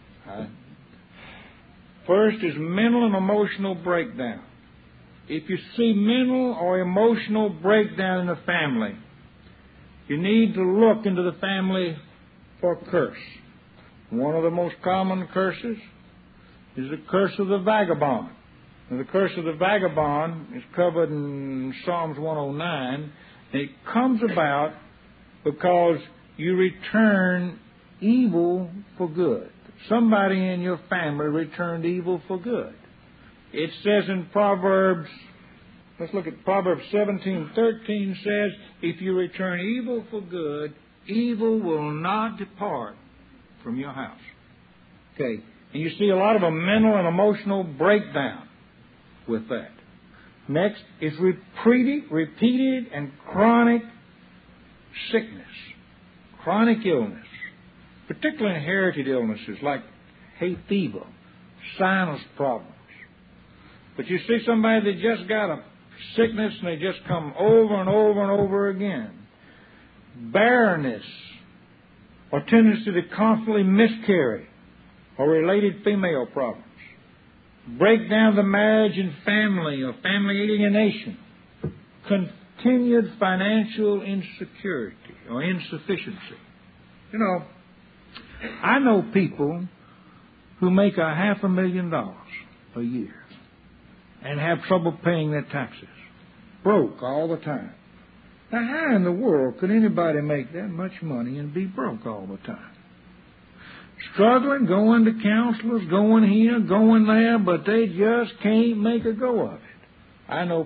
First is mental and emotional breakdown. If you see mental or emotional breakdown in the family, you need to look into the family for a curse. One of the most common curses is the curse of the vagabond. Now, the curse of the vagabond is covered in Psalms 109. And it comes about because you return evil for good. Somebody in your family returned evil for good. It says in Proverbs, let's look at Proverbs 17:13 says, if you return evil for good, evil will not depart from your house. Okay. And you see a lot of a mental and emotional breakdown with that. Next is repeated and chronic sickness, chronic illness, particularly inherited illnesses like hay fever, sinus problems. But you see somebody that just got a sickness and they just come over and over and over again. Barrenness, or tendency to constantly miscarry, or related female problems. Break down the marriage and family, or family alienation. Continued financial insecurity, or insufficiency. You know, I know people who make $500,000 a year and have trouble paying their taxes. Broke all the time. Now, how in the world could anybody make that much money and be broke all the time? Struggling, going to counselors, going here, going there, but they just can't make a go of it. I know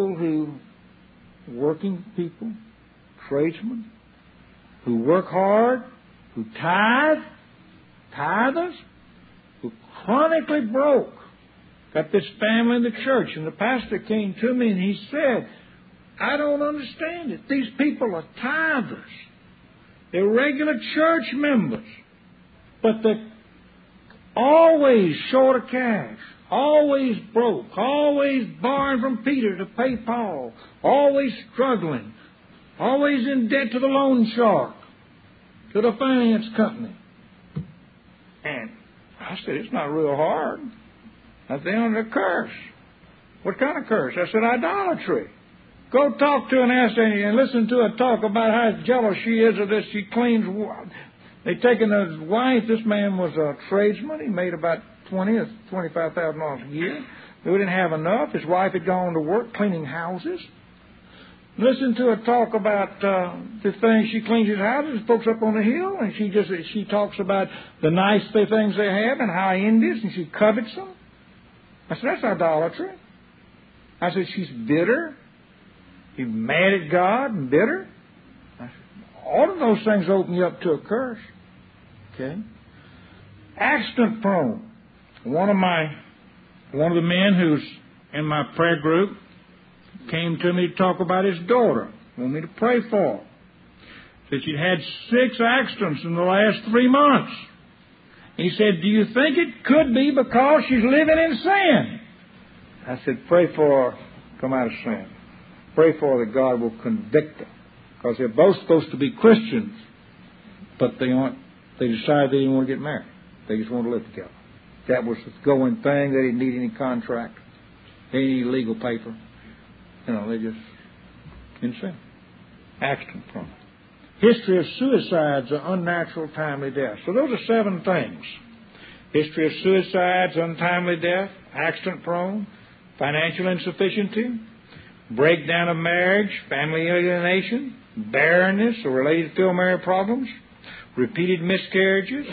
working people, tradesmen, who work hard, who tithers, who chronically broke. Got this family in the church, and the pastor came to me and he said, I don't understand it. These people are tithers. They're regular church members. But they're always short of cash, always broke, always borrowing from Peter to pay Paul, always struggling, always in debt to the loan shark, to the finance company. And I said, it's not real hard. I said, they're under a curse. What kind of curse? I said, idolatry. Go talk to an ass and listen to her talk about how jealous she is of this. She cleans. They've taken his wife. This man was a tradesman. He made about $20,000 or $25,000 a year. They didn't have enough. His wife had gone to work cleaning houses. Listen to her talk about the things she cleans his houses. Folks up on the hill, and she talks about the nice things they have and how envious, and she covets them. I said, that's idolatry. I said, she's bitter. She's mad at God and bitter. I said, all of those things open you up to a curse. Okay? Accident prone. One of the men who's in my prayer group came to me to talk about his daughter. Want me to pray for her. Said she'd had 6 accidents in the last 3 months. He said, do you think it could be because she's living in sin? I said, pray for her to come out of sin. Pray for her that God will convict her. Because they're both supposed to be Christians, but they decided they didn't want to get married. They just want to live together. That was the going thing. They didn't need any contract. They didn't need legal paper. They just in sin. Accident prone. History of suicides or unnatural timely death. So those are 7 things. History of suicides, untimely death, accident prone, financial insufficiency, breakdown of marriage, family alienation, barrenness or related familial problems, repeated miscarriages,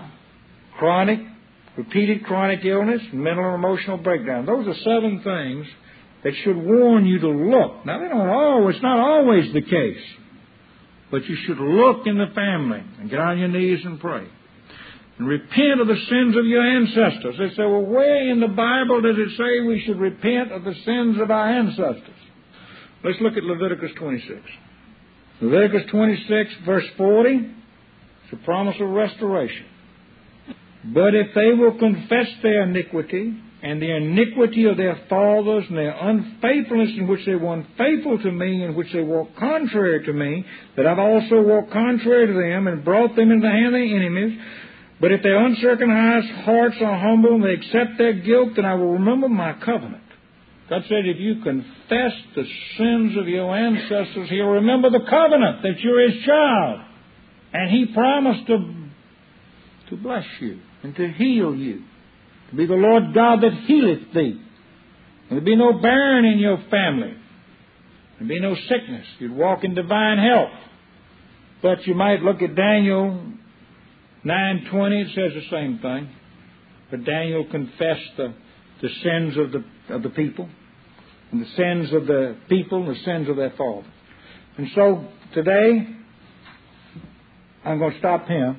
repeated chronic illness, mental and emotional breakdown. Those are 7 things that should warn you to look. Now, it's not always the case, but you should look in the family and get on your knees and pray. And repent of the sins of your ancestors. They say, well, where in the Bible does it say we should repent of the sins of our ancestors? Let's look at Leviticus 26. Leviticus 26, verse 40, it's a promise of restoration. But if they will confess their iniquity and the iniquity of their fathers and their unfaithfulness in which they were unfaithful to me, in which they walked contrary to me, that I've also walked contrary to them and brought them into the hand of their enemies, but if their uncircumcised hearts are humble and they accept their guilt, then I will remember my covenant. God said, if you confess the sins of your ancestors, He'll remember the covenant that you're His child. And He promised to bless you and to heal you, to be the Lord God that healeth thee. And there'd be no barren in your family. There'd be no sickness. You'd walk in divine health. But you might look at Daniel 9:20. It says the same thing. But Daniel confessed the sins of the people, and the sins of the people, and the sins of their fathers. And so today, I'm going to stop here.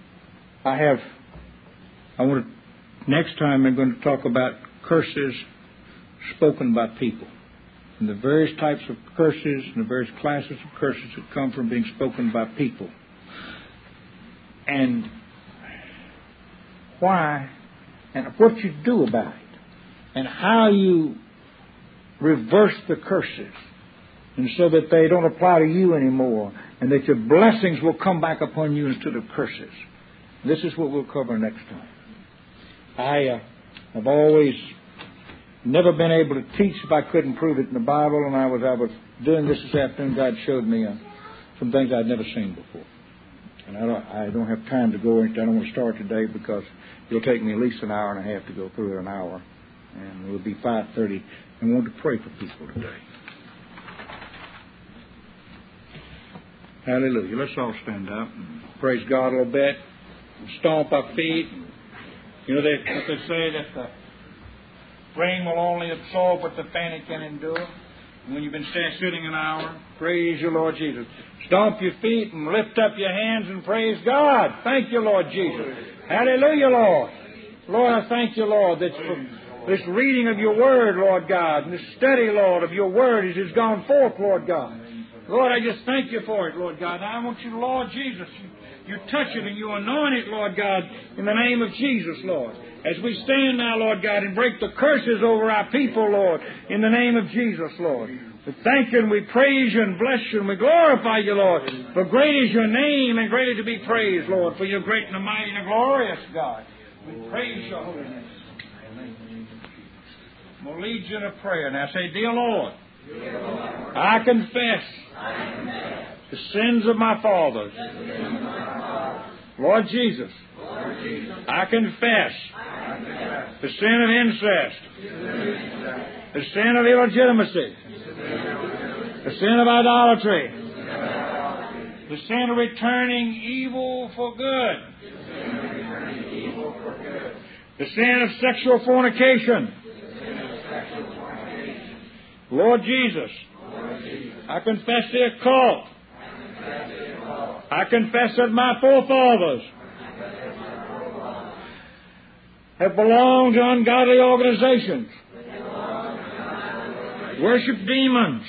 Next time I'm going to talk about curses spoken by people, and the various types of curses and the various classes of curses that come from being spoken by people. And why, and what you do about it, and how you reverse the curses, and so that they don't apply to you anymore, and that your blessings will come back upon you instead of curses. This is what we'll cover next time. I've always never been able to teach if I couldn't prove it in the Bible, and I was doing this afternoon. God showed me some things I'd never seen before. And I don't have time to go into. I don't want to start today because it'll take me at least an hour and a half to go through it, an hour, and it'll be 5:30. I want to pray for people today. Hallelujah. Let's all stand up and praise God a little bit. Stomp our feet. They say that the rain will only absorb what the fanny can endure. And when you've been sitting an hour, praise your Lord Jesus. Stomp your feet and lift up your hands and praise God. Thank you, Lord Jesus. Hallelujah, Lord. Lord, I thank you, Lord, that this reading of your word, Lord God, and this study, Lord, of your word as it's gone forth, Lord God. Lord, I just thank you for it, Lord God. Now I want you, Lord Jesus, You touch it and you anoint it, Lord God, in the name of Jesus, Lord. As we stand now, Lord God, and break the curses over our people, Lord, in the name of Jesus, Lord. We thank you and we praise you and bless you and we glorify you, Lord. For great is your name and greatly to be praised, Lord, for your great and mighty and glorious God. We praise your holy name. We'll lead you in a prayer. Now say, Dear Lord, I confess the sins of my fathers. Lord Jesus, I confess the sin of incest, the sin of illegitimacy, the sin of idolatry, the sin of returning evil for good, the sin of sexual fornication. Lord Jesus, I confess the occult. I confess that my forefathers have belonged to ungodly organizations, worship demons.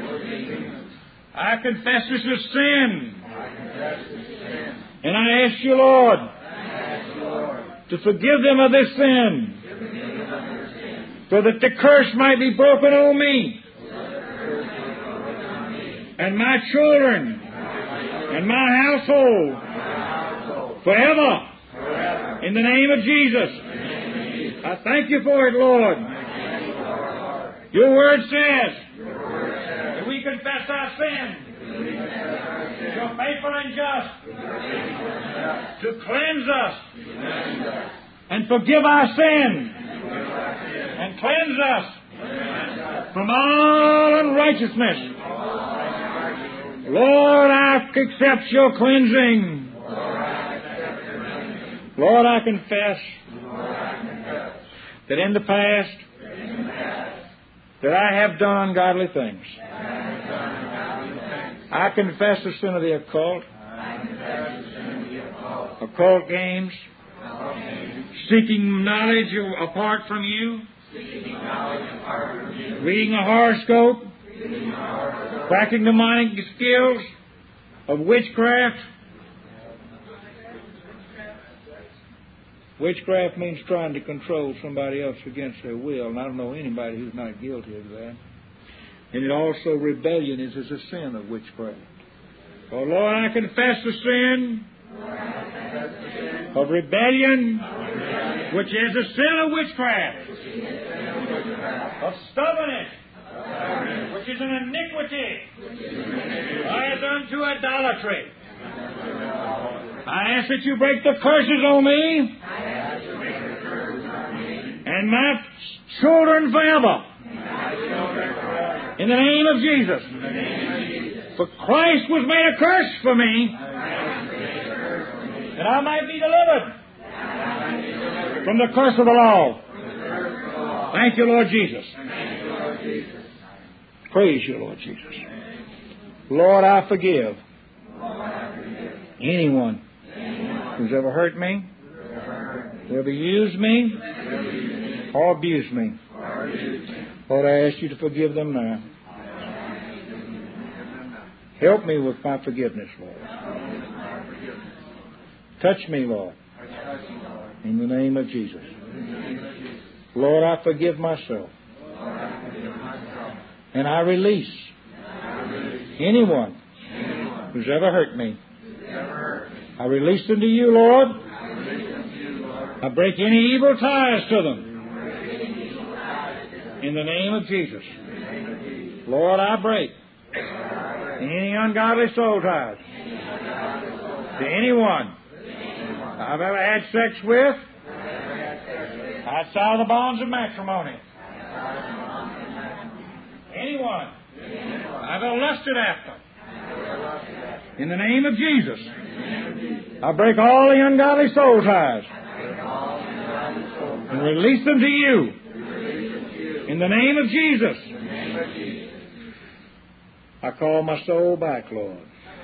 I confess this is sin. And I ask you, Lord, to forgive them of this sin, so that the curse might be broken on me and my children and my household forever. In the name of Jesus. I thank you for it, Lord. Your word says that we confess our sins. You're faithful and just to cleanse us and forgive our sins and cleanse us from all unrighteousness. Lord, I accept your cleansing. Lord, I confess that in the past that I have done ungodly things. I confess the sin of the occult, occult games, seeking knowledge apart from you, reading a horoscope, practicing demonic skills of witchcraft. Witchcraft means trying to control somebody else against their will, and I don't know anybody who's not guilty of that. And it also, rebellion is a sin of witchcraft. Oh, Lord, I confess the sin of rebellion, which is a sin of witchcraft, of stubbornness, which is an iniquity, as unto idolatry. I ask that you break the curses on me and my children forever. In the name of Jesus. For Christ was made a curse for me, that I might be delivered from the curse of the law. Thank you, Lord Jesus. Praise you, Lord Jesus. Lord, I forgive anyone who's ever hurt me, who ever used me, or abused me. Lord, I ask you to forgive them now. Help me with my forgiveness, Lord. Touch me, Lord, in the name of Jesus. Lord, I forgive myself. And I release anyone who's ever hurt me. I release them to you, Lord. I break any evil ties to them. In the name of Jesus. Lord, I break any ungodly soul ties to anyone I've ever had sex with outside the bonds of matrimony. Anyone I've ever lusted after. In the name of Jesus. I break all the ungodly soul ties and release them to you. In the name of Jesus. I call my soul back, Lord.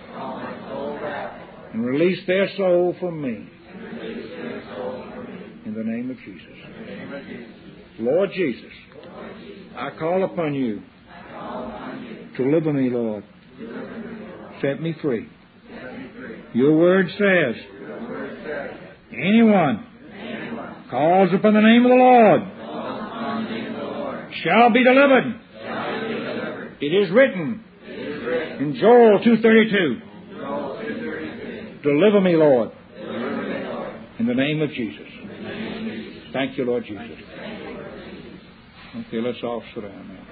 And release their soul from me. In the name of Jesus. Lord Jesus, I call upon you to deliver me, Lord. Set me free. Your word says, anyone calls upon the name of the Lord shall be delivered. It is written in Joel 2:32, deliver me, Lord, in the name of Jesus. Thank you, Lord Jesus. Okay, let's all sit down now.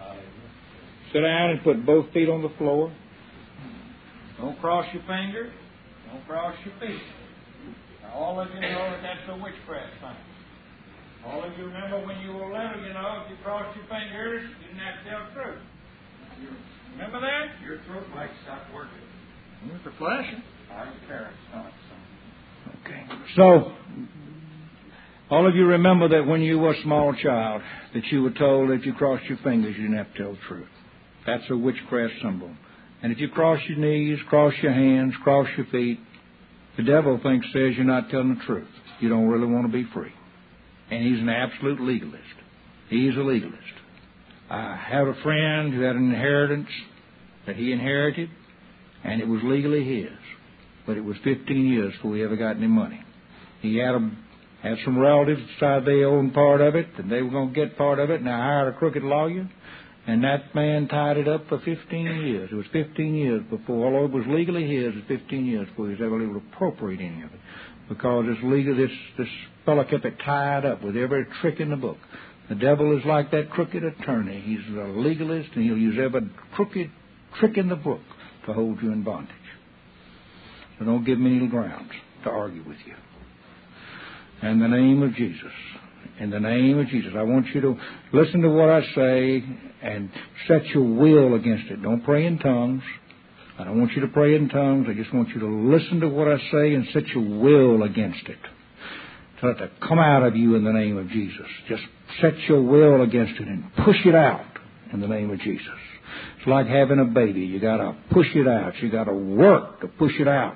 Sit down and put both feet on the floor. Don't cross your fingers. Don't cross your feet. Now, all of you know that that's a witchcraft thing. All of you remember when you were little, you know, if you crossed your fingers, you didn't have to tell the truth. Remember that? Your throat might stop working. It's a flashing. Our parents thought so. Okay. So, all of you remember that when you were a small child, that you were told that if you crossed your fingers, you didn't have to tell the truth. That's a witchcraft symbol. And if you cross your knees, cross your hands, cross your feet, the devil says you're not telling the truth. You don't really want to be free. And he's an absolute legalist. He's a legalist. I have a friend who had an inheritance that he inherited, and it was legally his. But it was 15 years before he ever got any money. He had some relatives that decided they owned part of it, and they were going to get part of it, and I hired a crooked lawyer, and that man tied it up for 15 years. It was 15 years before, although it was legally his, it was 15 years before he was ever able to appropriate any of it. Because this fellow kept it tied up with every trick in the book. The devil is like that crooked attorney. He's a legalist, and he'll use every crooked trick in the book to hold you in bondage. So don't give me any grounds to argue with you. In the name of Jesus. In the name of Jesus. I want you to listen to what I say and set your will against it. Don't pray in tongues. I don't want you to pray in tongues. I just want you to listen to what I say and set your will against it. To let it come out of you in the name of Jesus. Just set your will against it and push it out in the name of Jesus. It's like having a baby. You got to push it out. You got to work to push it out.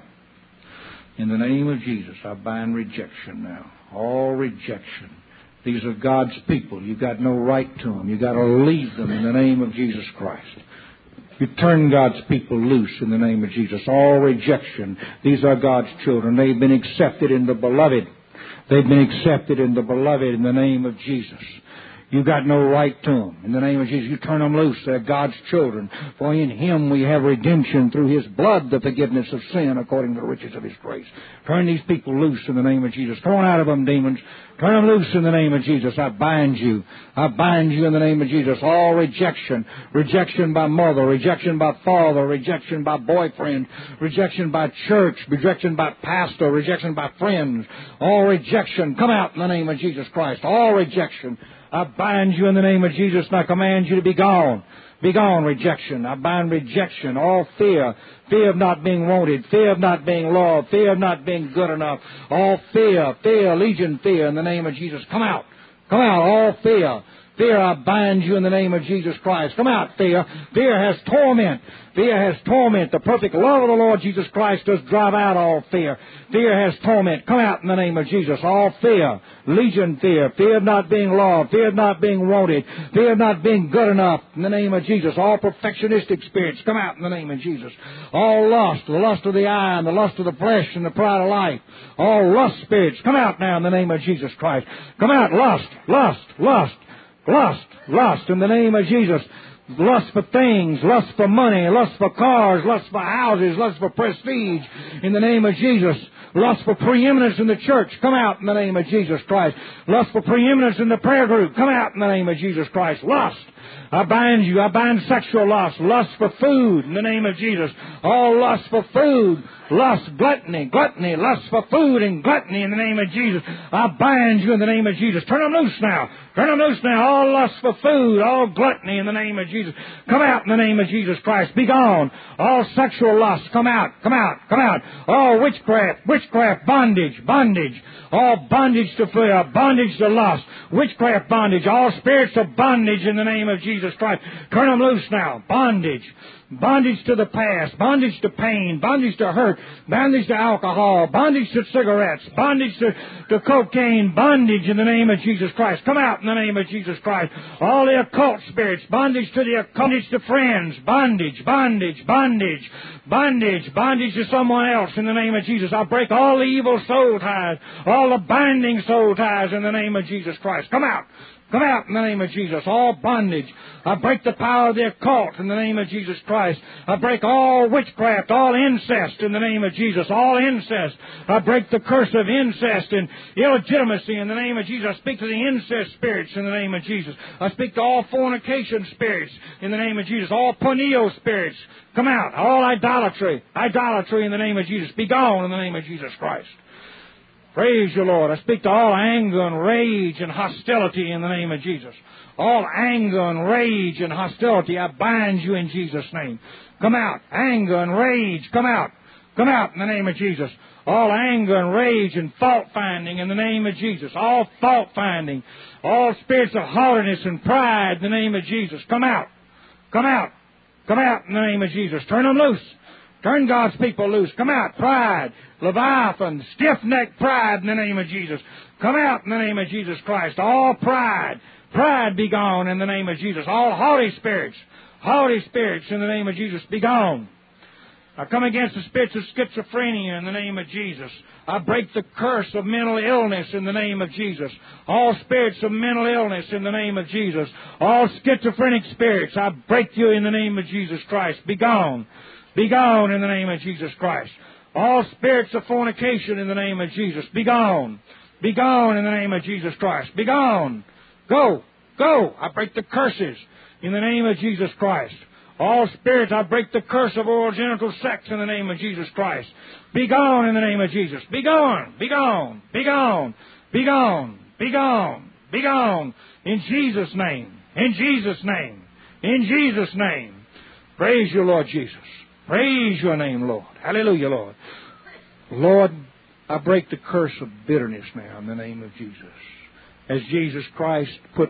In the name of Jesus, I bind rejection now. All rejection. These are God's people. You've got no right to them. You've got to leave them in the name of Jesus Christ. You turn God's people loose in the name of Jesus. All rejection. These are God's children. They've been accepted in the beloved. They've been accepted in the beloved in the name of Jesus. You've got no right to them. In the name of Jesus, you turn them loose. They're God's children. For in Him we have redemption through His blood, the forgiveness of sin, according to the riches of His grace. Turn these people loose in the name of Jesus. Come on out of them, demons. Turn them loose in the name of Jesus. I bind you. I bind you in the name of Jesus. All rejection. Rejection by mother. Rejection by father. Rejection by boyfriend. Rejection by church. Rejection by pastor. Rejection by friends. All rejection. Come out in the name of Jesus Christ. All rejection. I bind you in the name of Jesus, and I command you to be gone. Be gone, rejection. I bind rejection, all fear. Fear of not being wanted. Fear of not being loved. Fear of not being good enough. All fear, legion fear in the name of Jesus. Come out. Come out, all fear. Fear, I bind you in the name of Jesus Christ. Come out, fear. Fear has torment. Fear has torment. The perfect love of the Lord Jesus Christ does drive out all fear. Fear has torment. Come out in the name of Jesus. All fear. Legion fear. Fear of not being loved. Fear of not being wanted. Fear of not being good enough in the name of Jesus. All perfectionistic spirits. Come out in the name of Jesus. All lust. The lust of the eye and the lust of the flesh and the pride of life. All lust spirits. Come out now in the name of Jesus Christ. Come out. Lust. Lust. Lust. Lust, lust in the name of Jesus. Lust for things, lust for money, lust for cars, lust for houses, lust for prestige in the name of Jesus. Lust for preeminence in the church, come out in the name of Jesus Christ. Lust for preeminence in the prayer group, come out in the name of Jesus Christ. Lust. I bind you. I bind sexual lust. Lust for food in the name of Jesus. All lust for food. Lust, gluttony, lust for food and gluttony in the name of Jesus. I bind you in the name of Jesus. Turn them loose now. Turn them loose now. All lust for food, all gluttony in the name of Jesus. Come out in the name of Jesus Christ. Be gone. All sexual lust, come out, come out, come out. All witchcraft, bondage. All bondage to fear, bondage to lust, witchcraft bondage, all spirits of bondage in the name of Jesus Christ. Turn them loose now. Bondage to the past, bondage to pain, bondage to hurt, bondage to alcohol, bondage to cigarettes, bondage to cocaine, bondage in the name of Jesus Christ. Come out in the name of Jesus Christ. All the occult spirits, bondage to the occult, bondage to friends, bondage to someone else in the name of Jesus. I break all the evil soul ties, all the binding soul ties in the name of Jesus Christ. Come out. Come out in the name of Jesus. All bondage. I break the power of the occult in the name of Jesus Christ. I break all witchcraft, all incest in the name of Jesus. All incest. I break the curse of incest and illegitimacy in the name of Jesus. I speak to the incest spirits in the name of Jesus. I speak to all fornication spirits in the name of Jesus. All porneo spirits. Come out. All idolatry in the name of Jesus. Be gone in the name of Jesus Christ. Praise you, Lord. I speak to all anger and rage and hostility in the name of Jesus. All anger and rage and hostility, I bind you in Jesus' name. Come out. Anger and rage, come out. Come out in the name of Jesus. All anger and rage and fault-finding in the name of Jesus. All fault-finding. All spirits of haughtiness and pride in the name of Jesus. Come out. Come out. Come out in the name of Jesus. Turn them loose. Turn God's people loose. Come out. Pride, Leviathan, stiff-necked pride in the name of Jesus. Come out in the name of Jesus Christ. All pride be gone in the name of Jesus. All haughty spirits in the name of Jesus, be gone. I come against the spirits of schizophrenia in the name of Jesus. I break the curse of mental illness in the name of Jesus. All spirits of mental illness in the name of Jesus. All schizophrenic spirits, I break you in the name of Jesus Christ. Be gone. Be gone in the name of Jesus Christ. All spirits of fornication in the name of Jesus. Be gone. Be gone in the name of Jesus Christ. Be gone. Go. Go. I break the curses in the name of Jesus Christ. All spirits, I break the curse of oral genital sex in the name of Jesus Christ. Be gone in the name of Jesus. Be gone. Be gone. Be gone. Be gone. Be gone. Be gone. In Jesus' name. In Jesus' name. In Jesus' name. Praise you, Lord Jesus. Praise your name, Lord. Hallelujah, Lord. Lord, I break the curse of bitterness now in the name of Jesus. As Jesus Christ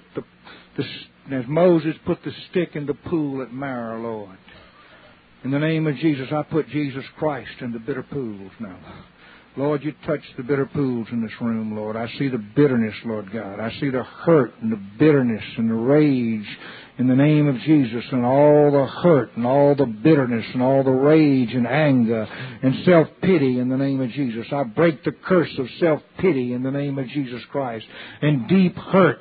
as Moses put the stick in the pool at Marah, Lord. In the name of Jesus, I put Jesus Christ in the bitter pools now. Lord, you touch the bitter pools in this room, Lord. I see the bitterness, Lord God. I see the hurt and the bitterness and the rage in the name of Jesus, and all the hurt and all the bitterness and all the rage and anger and self-pity in the name of Jesus. I break the curse of self-pity in the name of Jesus Christ. And deep hurt.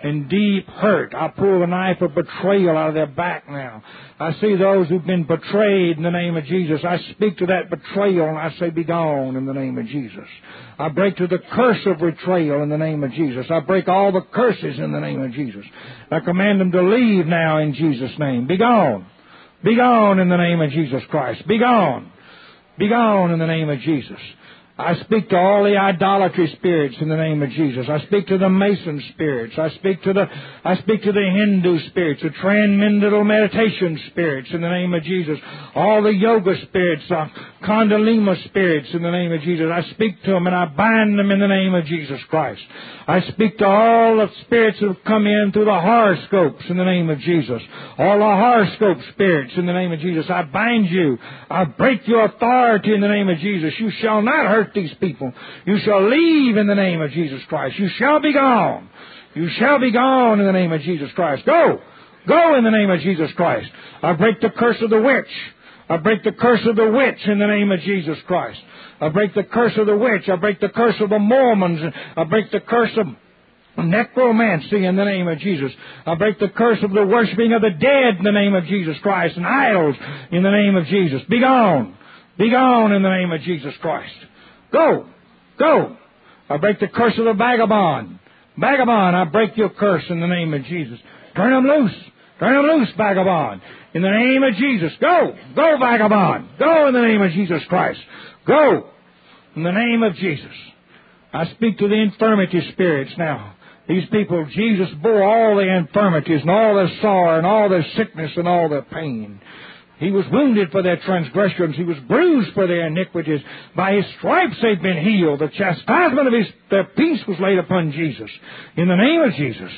I pull the knife of betrayal out of their back now. I see those who've been betrayed in the name of Jesus. I speak to that betrayal and I say, be gone in the name of Jesus. I break to the curse of betrayal in the name of Jesus. I break all the curses in the name of Jesus. I command them to leave now in Jesus' name. Be gone. Be gone in the name of Jesus Christ. Be gone. Be gone in the name of Jesus. I speak to all the idolatry spirits in the name of Jesus. I speak to the Mason spirits. I speak to the Hindu spirits, the transcendental meditation spirits in the name of Jesus. All the yoga spirits, Kundalini spirits in the name of Jesus. I speak to them and I bind them in the name of Jesus Christ. I speak to all the spirits that have come in through the horoscopes in the name of Jesus. All the horoscope spirits in the name of Jesus. I bind you. I break your authority in the name of Jesus. You shall not hurt these people. You shall leave in the name of Jesus Christ. You shall be gone. You shall be gone in the name of Jesus Christ. Go. Go in the name of Jesus Christ. I break the curse of the witch. I break the curse of the witch in the name of Jesus Christ. I break the curse of the witch. I break the curse of the Mormons. I break the curse of necromancy in the name of Jesus. I break the curse of the worshiping of the dead in the name of Jesus Christ and idols in the name of Jesus. Be gone. Be gone in the name of Jesus Christ. Go. Go. I break the curse of the vagabond. Vagabond, I break your curse in the name of Jesus. Turn them loose. Turn them loose, vagabond. In the name of Jesus. Go. Go, vagabond. Go in the name of Jesus Christ. Go. In the name of Jesus. I speak to the infirmity spirits now. These people, Jesus bore all their infirmities and all their sorrow and all their sickness and all their pain. He was wounded for their transgressions. He was bruised for their iniquities. By His stripes they've been healed. The chastisement of their peace was laid upon Jesus. In the name of Jesus,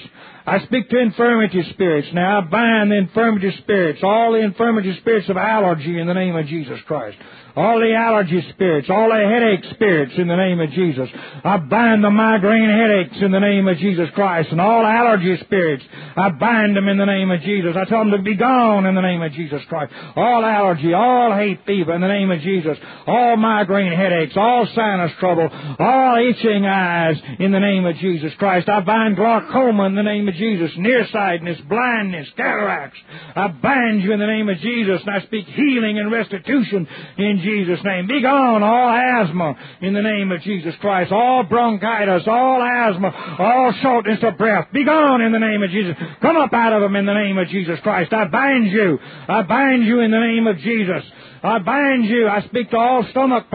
I speak to infirmity spirits. Now I bind the infirmity spirits, all the infirmity spirits of allergy in the name of Jesus Christ. All the allergy spirits, all the headache spirits in the name of Jesus. I bind the migraine headaches in the name of Jesus Christ. And all allergy spirits, I bind them in the name of Jesus. I tell them to be gone in the name of Jesus Christ. All allergy, all hay fever in the name of Jesus. All migraine headaches, all sinus trouble, all itching eyes in the name of Jesus Christ. I bind glaucoma in the name of Jesus. Nearsightedness, blindness, cataracts. I bind you in the name of Jesus, and I speak healing and restitution in Jesus' name. Be gone, all asthma, in the name of Jesus Christ. All bronchitis, all asthma, all shortness of breath. Be gone in the name of Jesus. Come up out of them in the name of Jesus Christ. I bind you. I bind you in the name of Jesus. I bind you. I speak to all stomach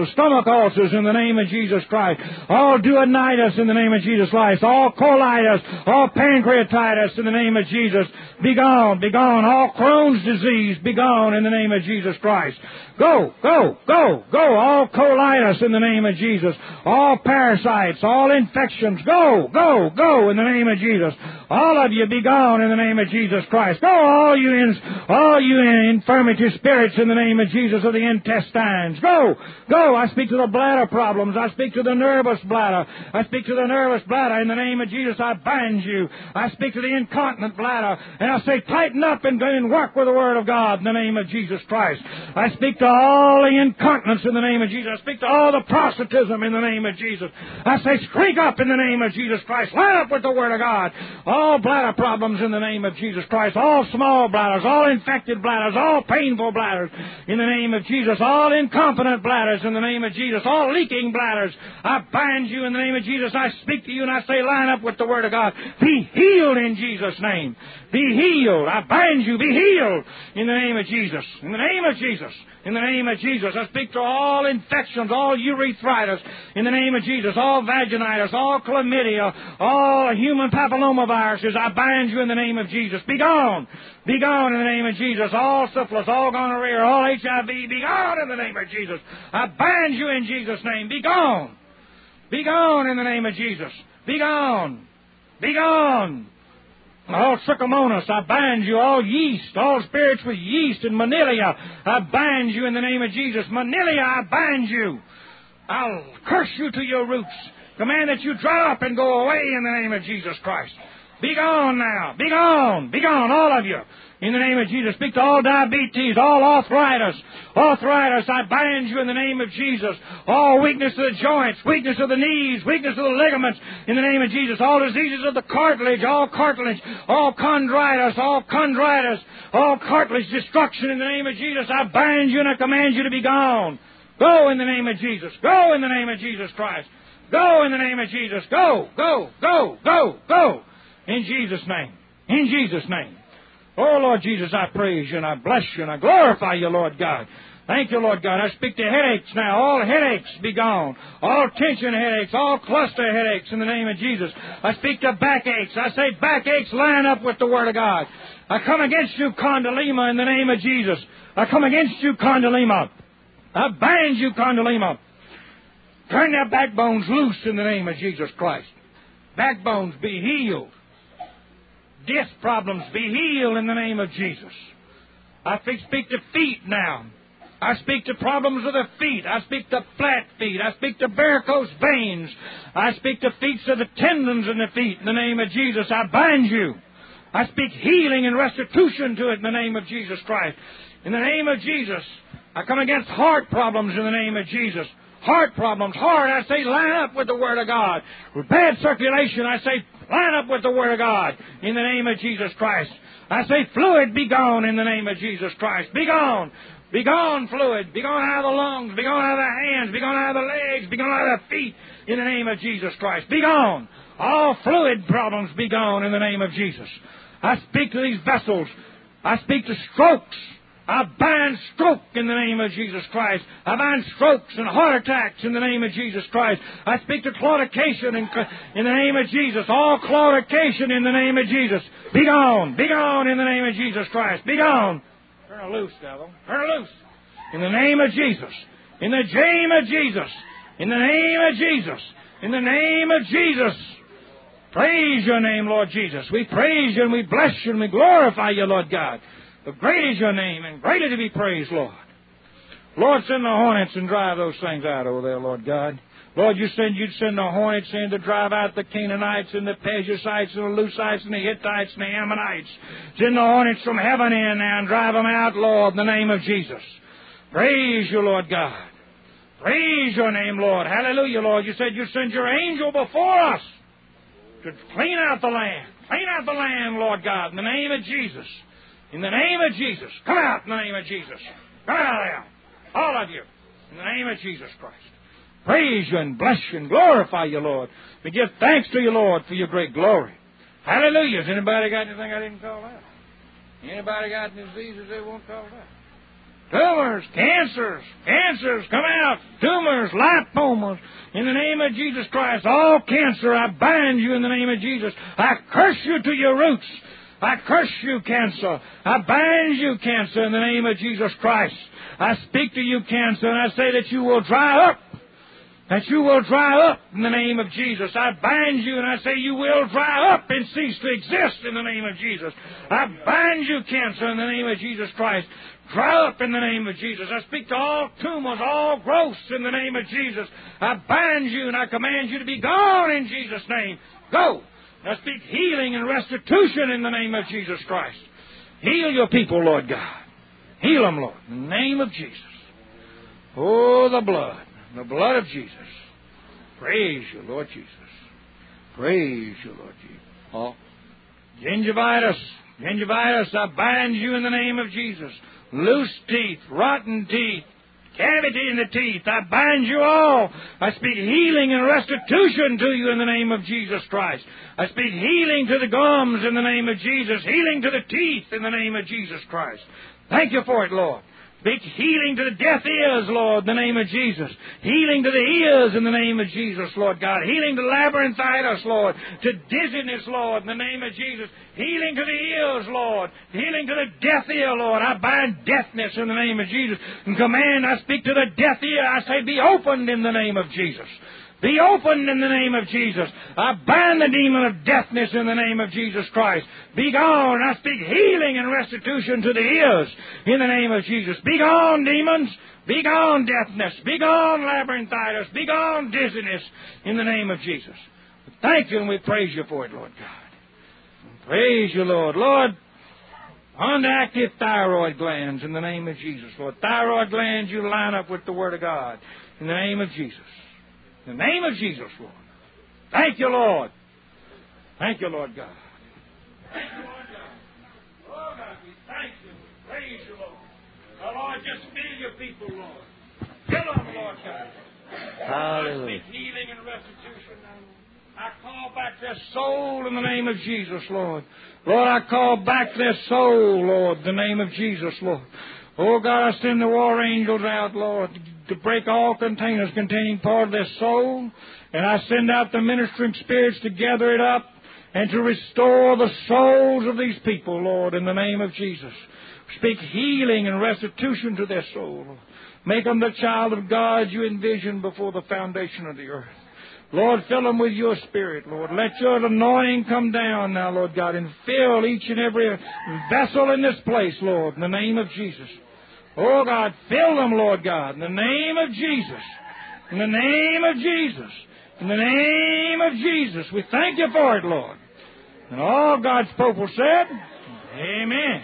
ulcers in the name of Jesus Christ. All duodenitis in the name of Jesus Christ. All colitis, all pancreatitis in the name of Jesus. Be gone, be gone. All Crohn's disease, be gone in the name of Jesus Christ. Go, go, go, go. All colitis in the name of Jesus. All parasites, all infections, go, go, go in the name of Jesus. All of you be gone in the name of Jesus Christ. Go, all you infirmity spirits in the name of Jesus of the intestines. Go, go. I speak to the bladder problems. I speak to the nervous bladder. I speak to the nervous bladder in the name of Jesus. I bind you. I speak to the incontinent bladder, and I say, tighten up and work with the Word of God in the name of Jesus Christ. I speak to all the incontinence in the name of Jesus. I speak to all the prostatism in the name of Jesus. I say, shrink up in the name of Jesus Christ. Line up with the Word of God. All bladder problems in the name of Jesus Christ. All small bladders, all infected bladders, all painful bladders in the name of Jesus. All incompetent bladders in the name of Jesus. All leaking bladders. I bind you in the name of Jesus. I speak to you and I say, line up with the Word of God. Be healed in Jesus' name. Be healed. I bind you. Be healed in the name of Jesus. In the name of Jesus. In the name of Jesus. I speak to all infections, all urethritis, in the name of Jesus, all vaginitis, all chlamydia, all human papillomaviruses. I bind you in the name of Jesus. Be gone. Be gone in the name of Jesus. All syphilis, all gonorrhea, all HIV, be gone in the name of Jesus. I bind you in Jesus' name. Be gone. Be gone in the name of Jesus. Be gone. Be gone. All trichomonas, I bind you. All yeast, all spirits with yeast and Manila, I bind you in the name of Jesus. Manila, I bind you. I'll curse you to your roots. Command that you dry up and go away in the name of Jesus Christ. Be gone now. Be gone. Be gone, all of you. In the name of Jesus. Speak to all diabetes, all arthritis. Arthritis, I bind you in the name of Jesus. All weakness of the joints, weakness of the knees, weakness of the ligaments, in the name of Jesus. All diseases of the cartilage, all chondritis, all cartilage destruction in the name of Jesus. I bind you and I command you to be gone. Go in the name of Jesus. Go in the name of Jesus Christ. Go in the name of Jesus. Go, go, go, go, go. In Jesus' name. In Jesus' name. Oh, Lord Jesus, I praise you and I bless you and I glorify you, Lord God. Thank you, Lord God. I speak to headaches now. All headaches be gone. All tension headaches, all cluster headaches in the name of Jesus. I speak to backaches. I say backaches line up with the Word of God. I come against you, condylema, in the name of Jesus. I come against you, condylema. I bind you, condylema. Turn their backbones loose in the name of Jesus Christ. Backbones be healed. Disc problems be healed in the name of Jesus. I speak to feet now. I speak to problems of the feet. I speak to flat feet. I speak to varicose veins. I speak to feet of the tendons in the feet in the name of Jesus. I bind you. I speak healing and restitution to it in the name of Jesus Christ. In the name of Jesus, I come against heart problems in the name of Jesus. Heart problems, heart, I say, line up with the Word of God. With bad circulation, I say, line up with the Word of God in the name of Jesus Christ. I say, fluid, be gone in the name of Jesus Christ. Be gone. Be gone, fluid. Be gone out of the lungs. Be gone out of the hands. Be gone out of the legs. Be gone out of the feet in the name of Jesus Christ. Be gone. All fluid problems be gone in the name of Jesus. I speak to these vessels. I speak to strokes. I bind stroke in the name of Jesus Christ. I bind strokes and heart attacks in the name of Jesus Christ. I speak to claudication in the name of Jesus. All claudication in the name of Jesus. Be gone. Be gone in the name of Jesus Christ. Be gone. Turn her loose, devil. Turn her loose. In the name of Jesus. In the name of Jesus. In the name of Jesus. In the name of Jesus. praise your name, Lord Jesus. We praise you and we bless you and we glorify you, Lord God. For great is your name and greatly to be praised, Lord. Lord, send the hornets and drive those things out over there, Lord God. Lord, you'd send the hornets in to drive out the Canaanites and the Perizzites and the Lusites and the Hittites and the Ammonites. Send the hornets from heaven in now and drive them out, Lord, in the name of Jesus. Praise you, Lord God. Praise your name, Lord. Hallelujah, Lord. You said you'd send your angel before us to clean out the land. Clean out the land, Lord God, in the name of Jesus. In the name of Jesus. Come out in the name of Jesus. Come out of there. All of you. In the name of Jesus Christ. Praise you and bless you and glorify you, Lord. We give thanks to you, Lord, for your great glory. Hallelujah. Has anybody got anything I didn't call out? Anybody got diseases they won't call out? Tumors, cancers, come out. Tumors, lipomas. In the name of Jesus Christ, all cancer, I bind you in the name of Jesus. I curse you to your roots. I curse you, cancer. I bind you, cancer, in the name of Jesus Christ. I speak to you, cancer, and I say that you will dry up. That you will dry up in the name of Jesus. I bind you and I say you will dry up and cease to exist in the name of Jesus. I bind you, cancer, in the name of Jesus Christ. Dry up in the name of Jesus. I speak to all tumors, all growths in the name of Jesus. I bind you and I command you to be gone in Jesus' name. Go. I speak healing and restitution in the name of Jesus Christ. Heal your people, Lord God. Heal them, Lord, in the name of Jesus. Oh, the blood of Jesus. Praise you, Lord Jesus. Praise you, Lord Jesus. Oh. Gingivitis, I bind you in the name of Jesus. Loose teeth, rotten teeth, cavity in the teeth, I bind you all. I speak healing and restitution to you in the name of Jesus Christ. I speak healing to the gums in the name of Jesus, healing to the teeth in the name of Jesus Christ. Thank you for it, Lord. Speak healing to the deaf ears, Lord, in the name of Jesus. Healing to the ears in the name of Jesus, Lord God. Healing to labyrinthitis, Lord. To dizziness, Lord, in the name of Jesus. Healing to the ears, Lord. Healing to the deaf ear, Lord. I bind deafness in the name of Jesus. And command, I speak to the deaf ear. I say, be opened in the name of Jesus. Be opened in the name of Jesus. I bind the demon of deafness in the name of Jesus Christ. Be gone. I speak healing and restitution to the ears in the name of Jesus. Be gone, demons. Be gone, deafness. Be gone, labyrinthitis. Be gone, dizziness in the name of Jesus. Thank you and we praise you for it, Lord God. Praise you, Lord. Lord, underactive thyroid glands in the name of Jesus. Lord, thyroid glands, you line up with the Word of God in the name of Jesus. In the name of Jesus, Lord. Thank you, Lord. Thank you, Lord God. Thank you, Lord God. Lord God, we thank you. We praise you, Lord. Now, Lord, just fill your people, Lord. Fill them, Lord God. Hallelujah. I speak healing and restitution. I call back their soul in the name of Jesus, Lord. Lord, I call back their soul, Lord, in the name of Jesus, Lord. Oh, God, I send the war angels out, Lord, to break all containers containing part of their soul. And I send out the ministering spirits to gather it up and to restore the souls of these people, Lord, in the name of Jesus. Speak healing and restitution to their soul. Make them the child of God you envisioned before the foundation of the earth. Lord, fill them with your Spirit, Lord. Let your anointing come down now, Lord God, and fill each and every vessel in this place, Lord, in the name of Jesus. Oh, God, fill them, Lord God, in the name of Jesus. In the name of Jesus. In the name of Jesus. We thank you for it, Lord. And all God's people said, amen.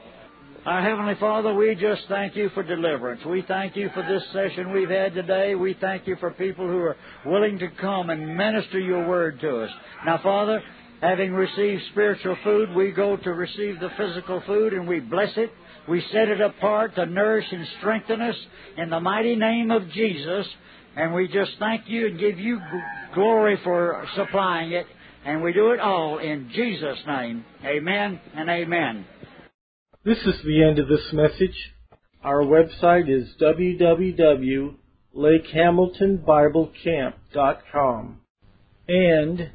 Our Heavenly Father, we just thank you for deliverance. We thank you for this session we've had today. We thank you for people who are willing to come and minister your word to us. Now, Father, having received spiritual food, we go to receive the physical food and we bless it. We set it apart to nourish and strengthen us in the mighty name of Jesus. And we just thank you and give you glory for supplying it. And we do it all in Jesus' name. Amen and amen. This is the end of this message. Our website is www.lakehamiltonbiblecamp.com and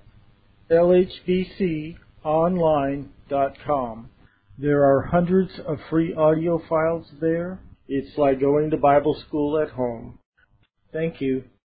lhbconline.com. There are hundreds of free audio files there. It's like going to Bible school at home. Thank you.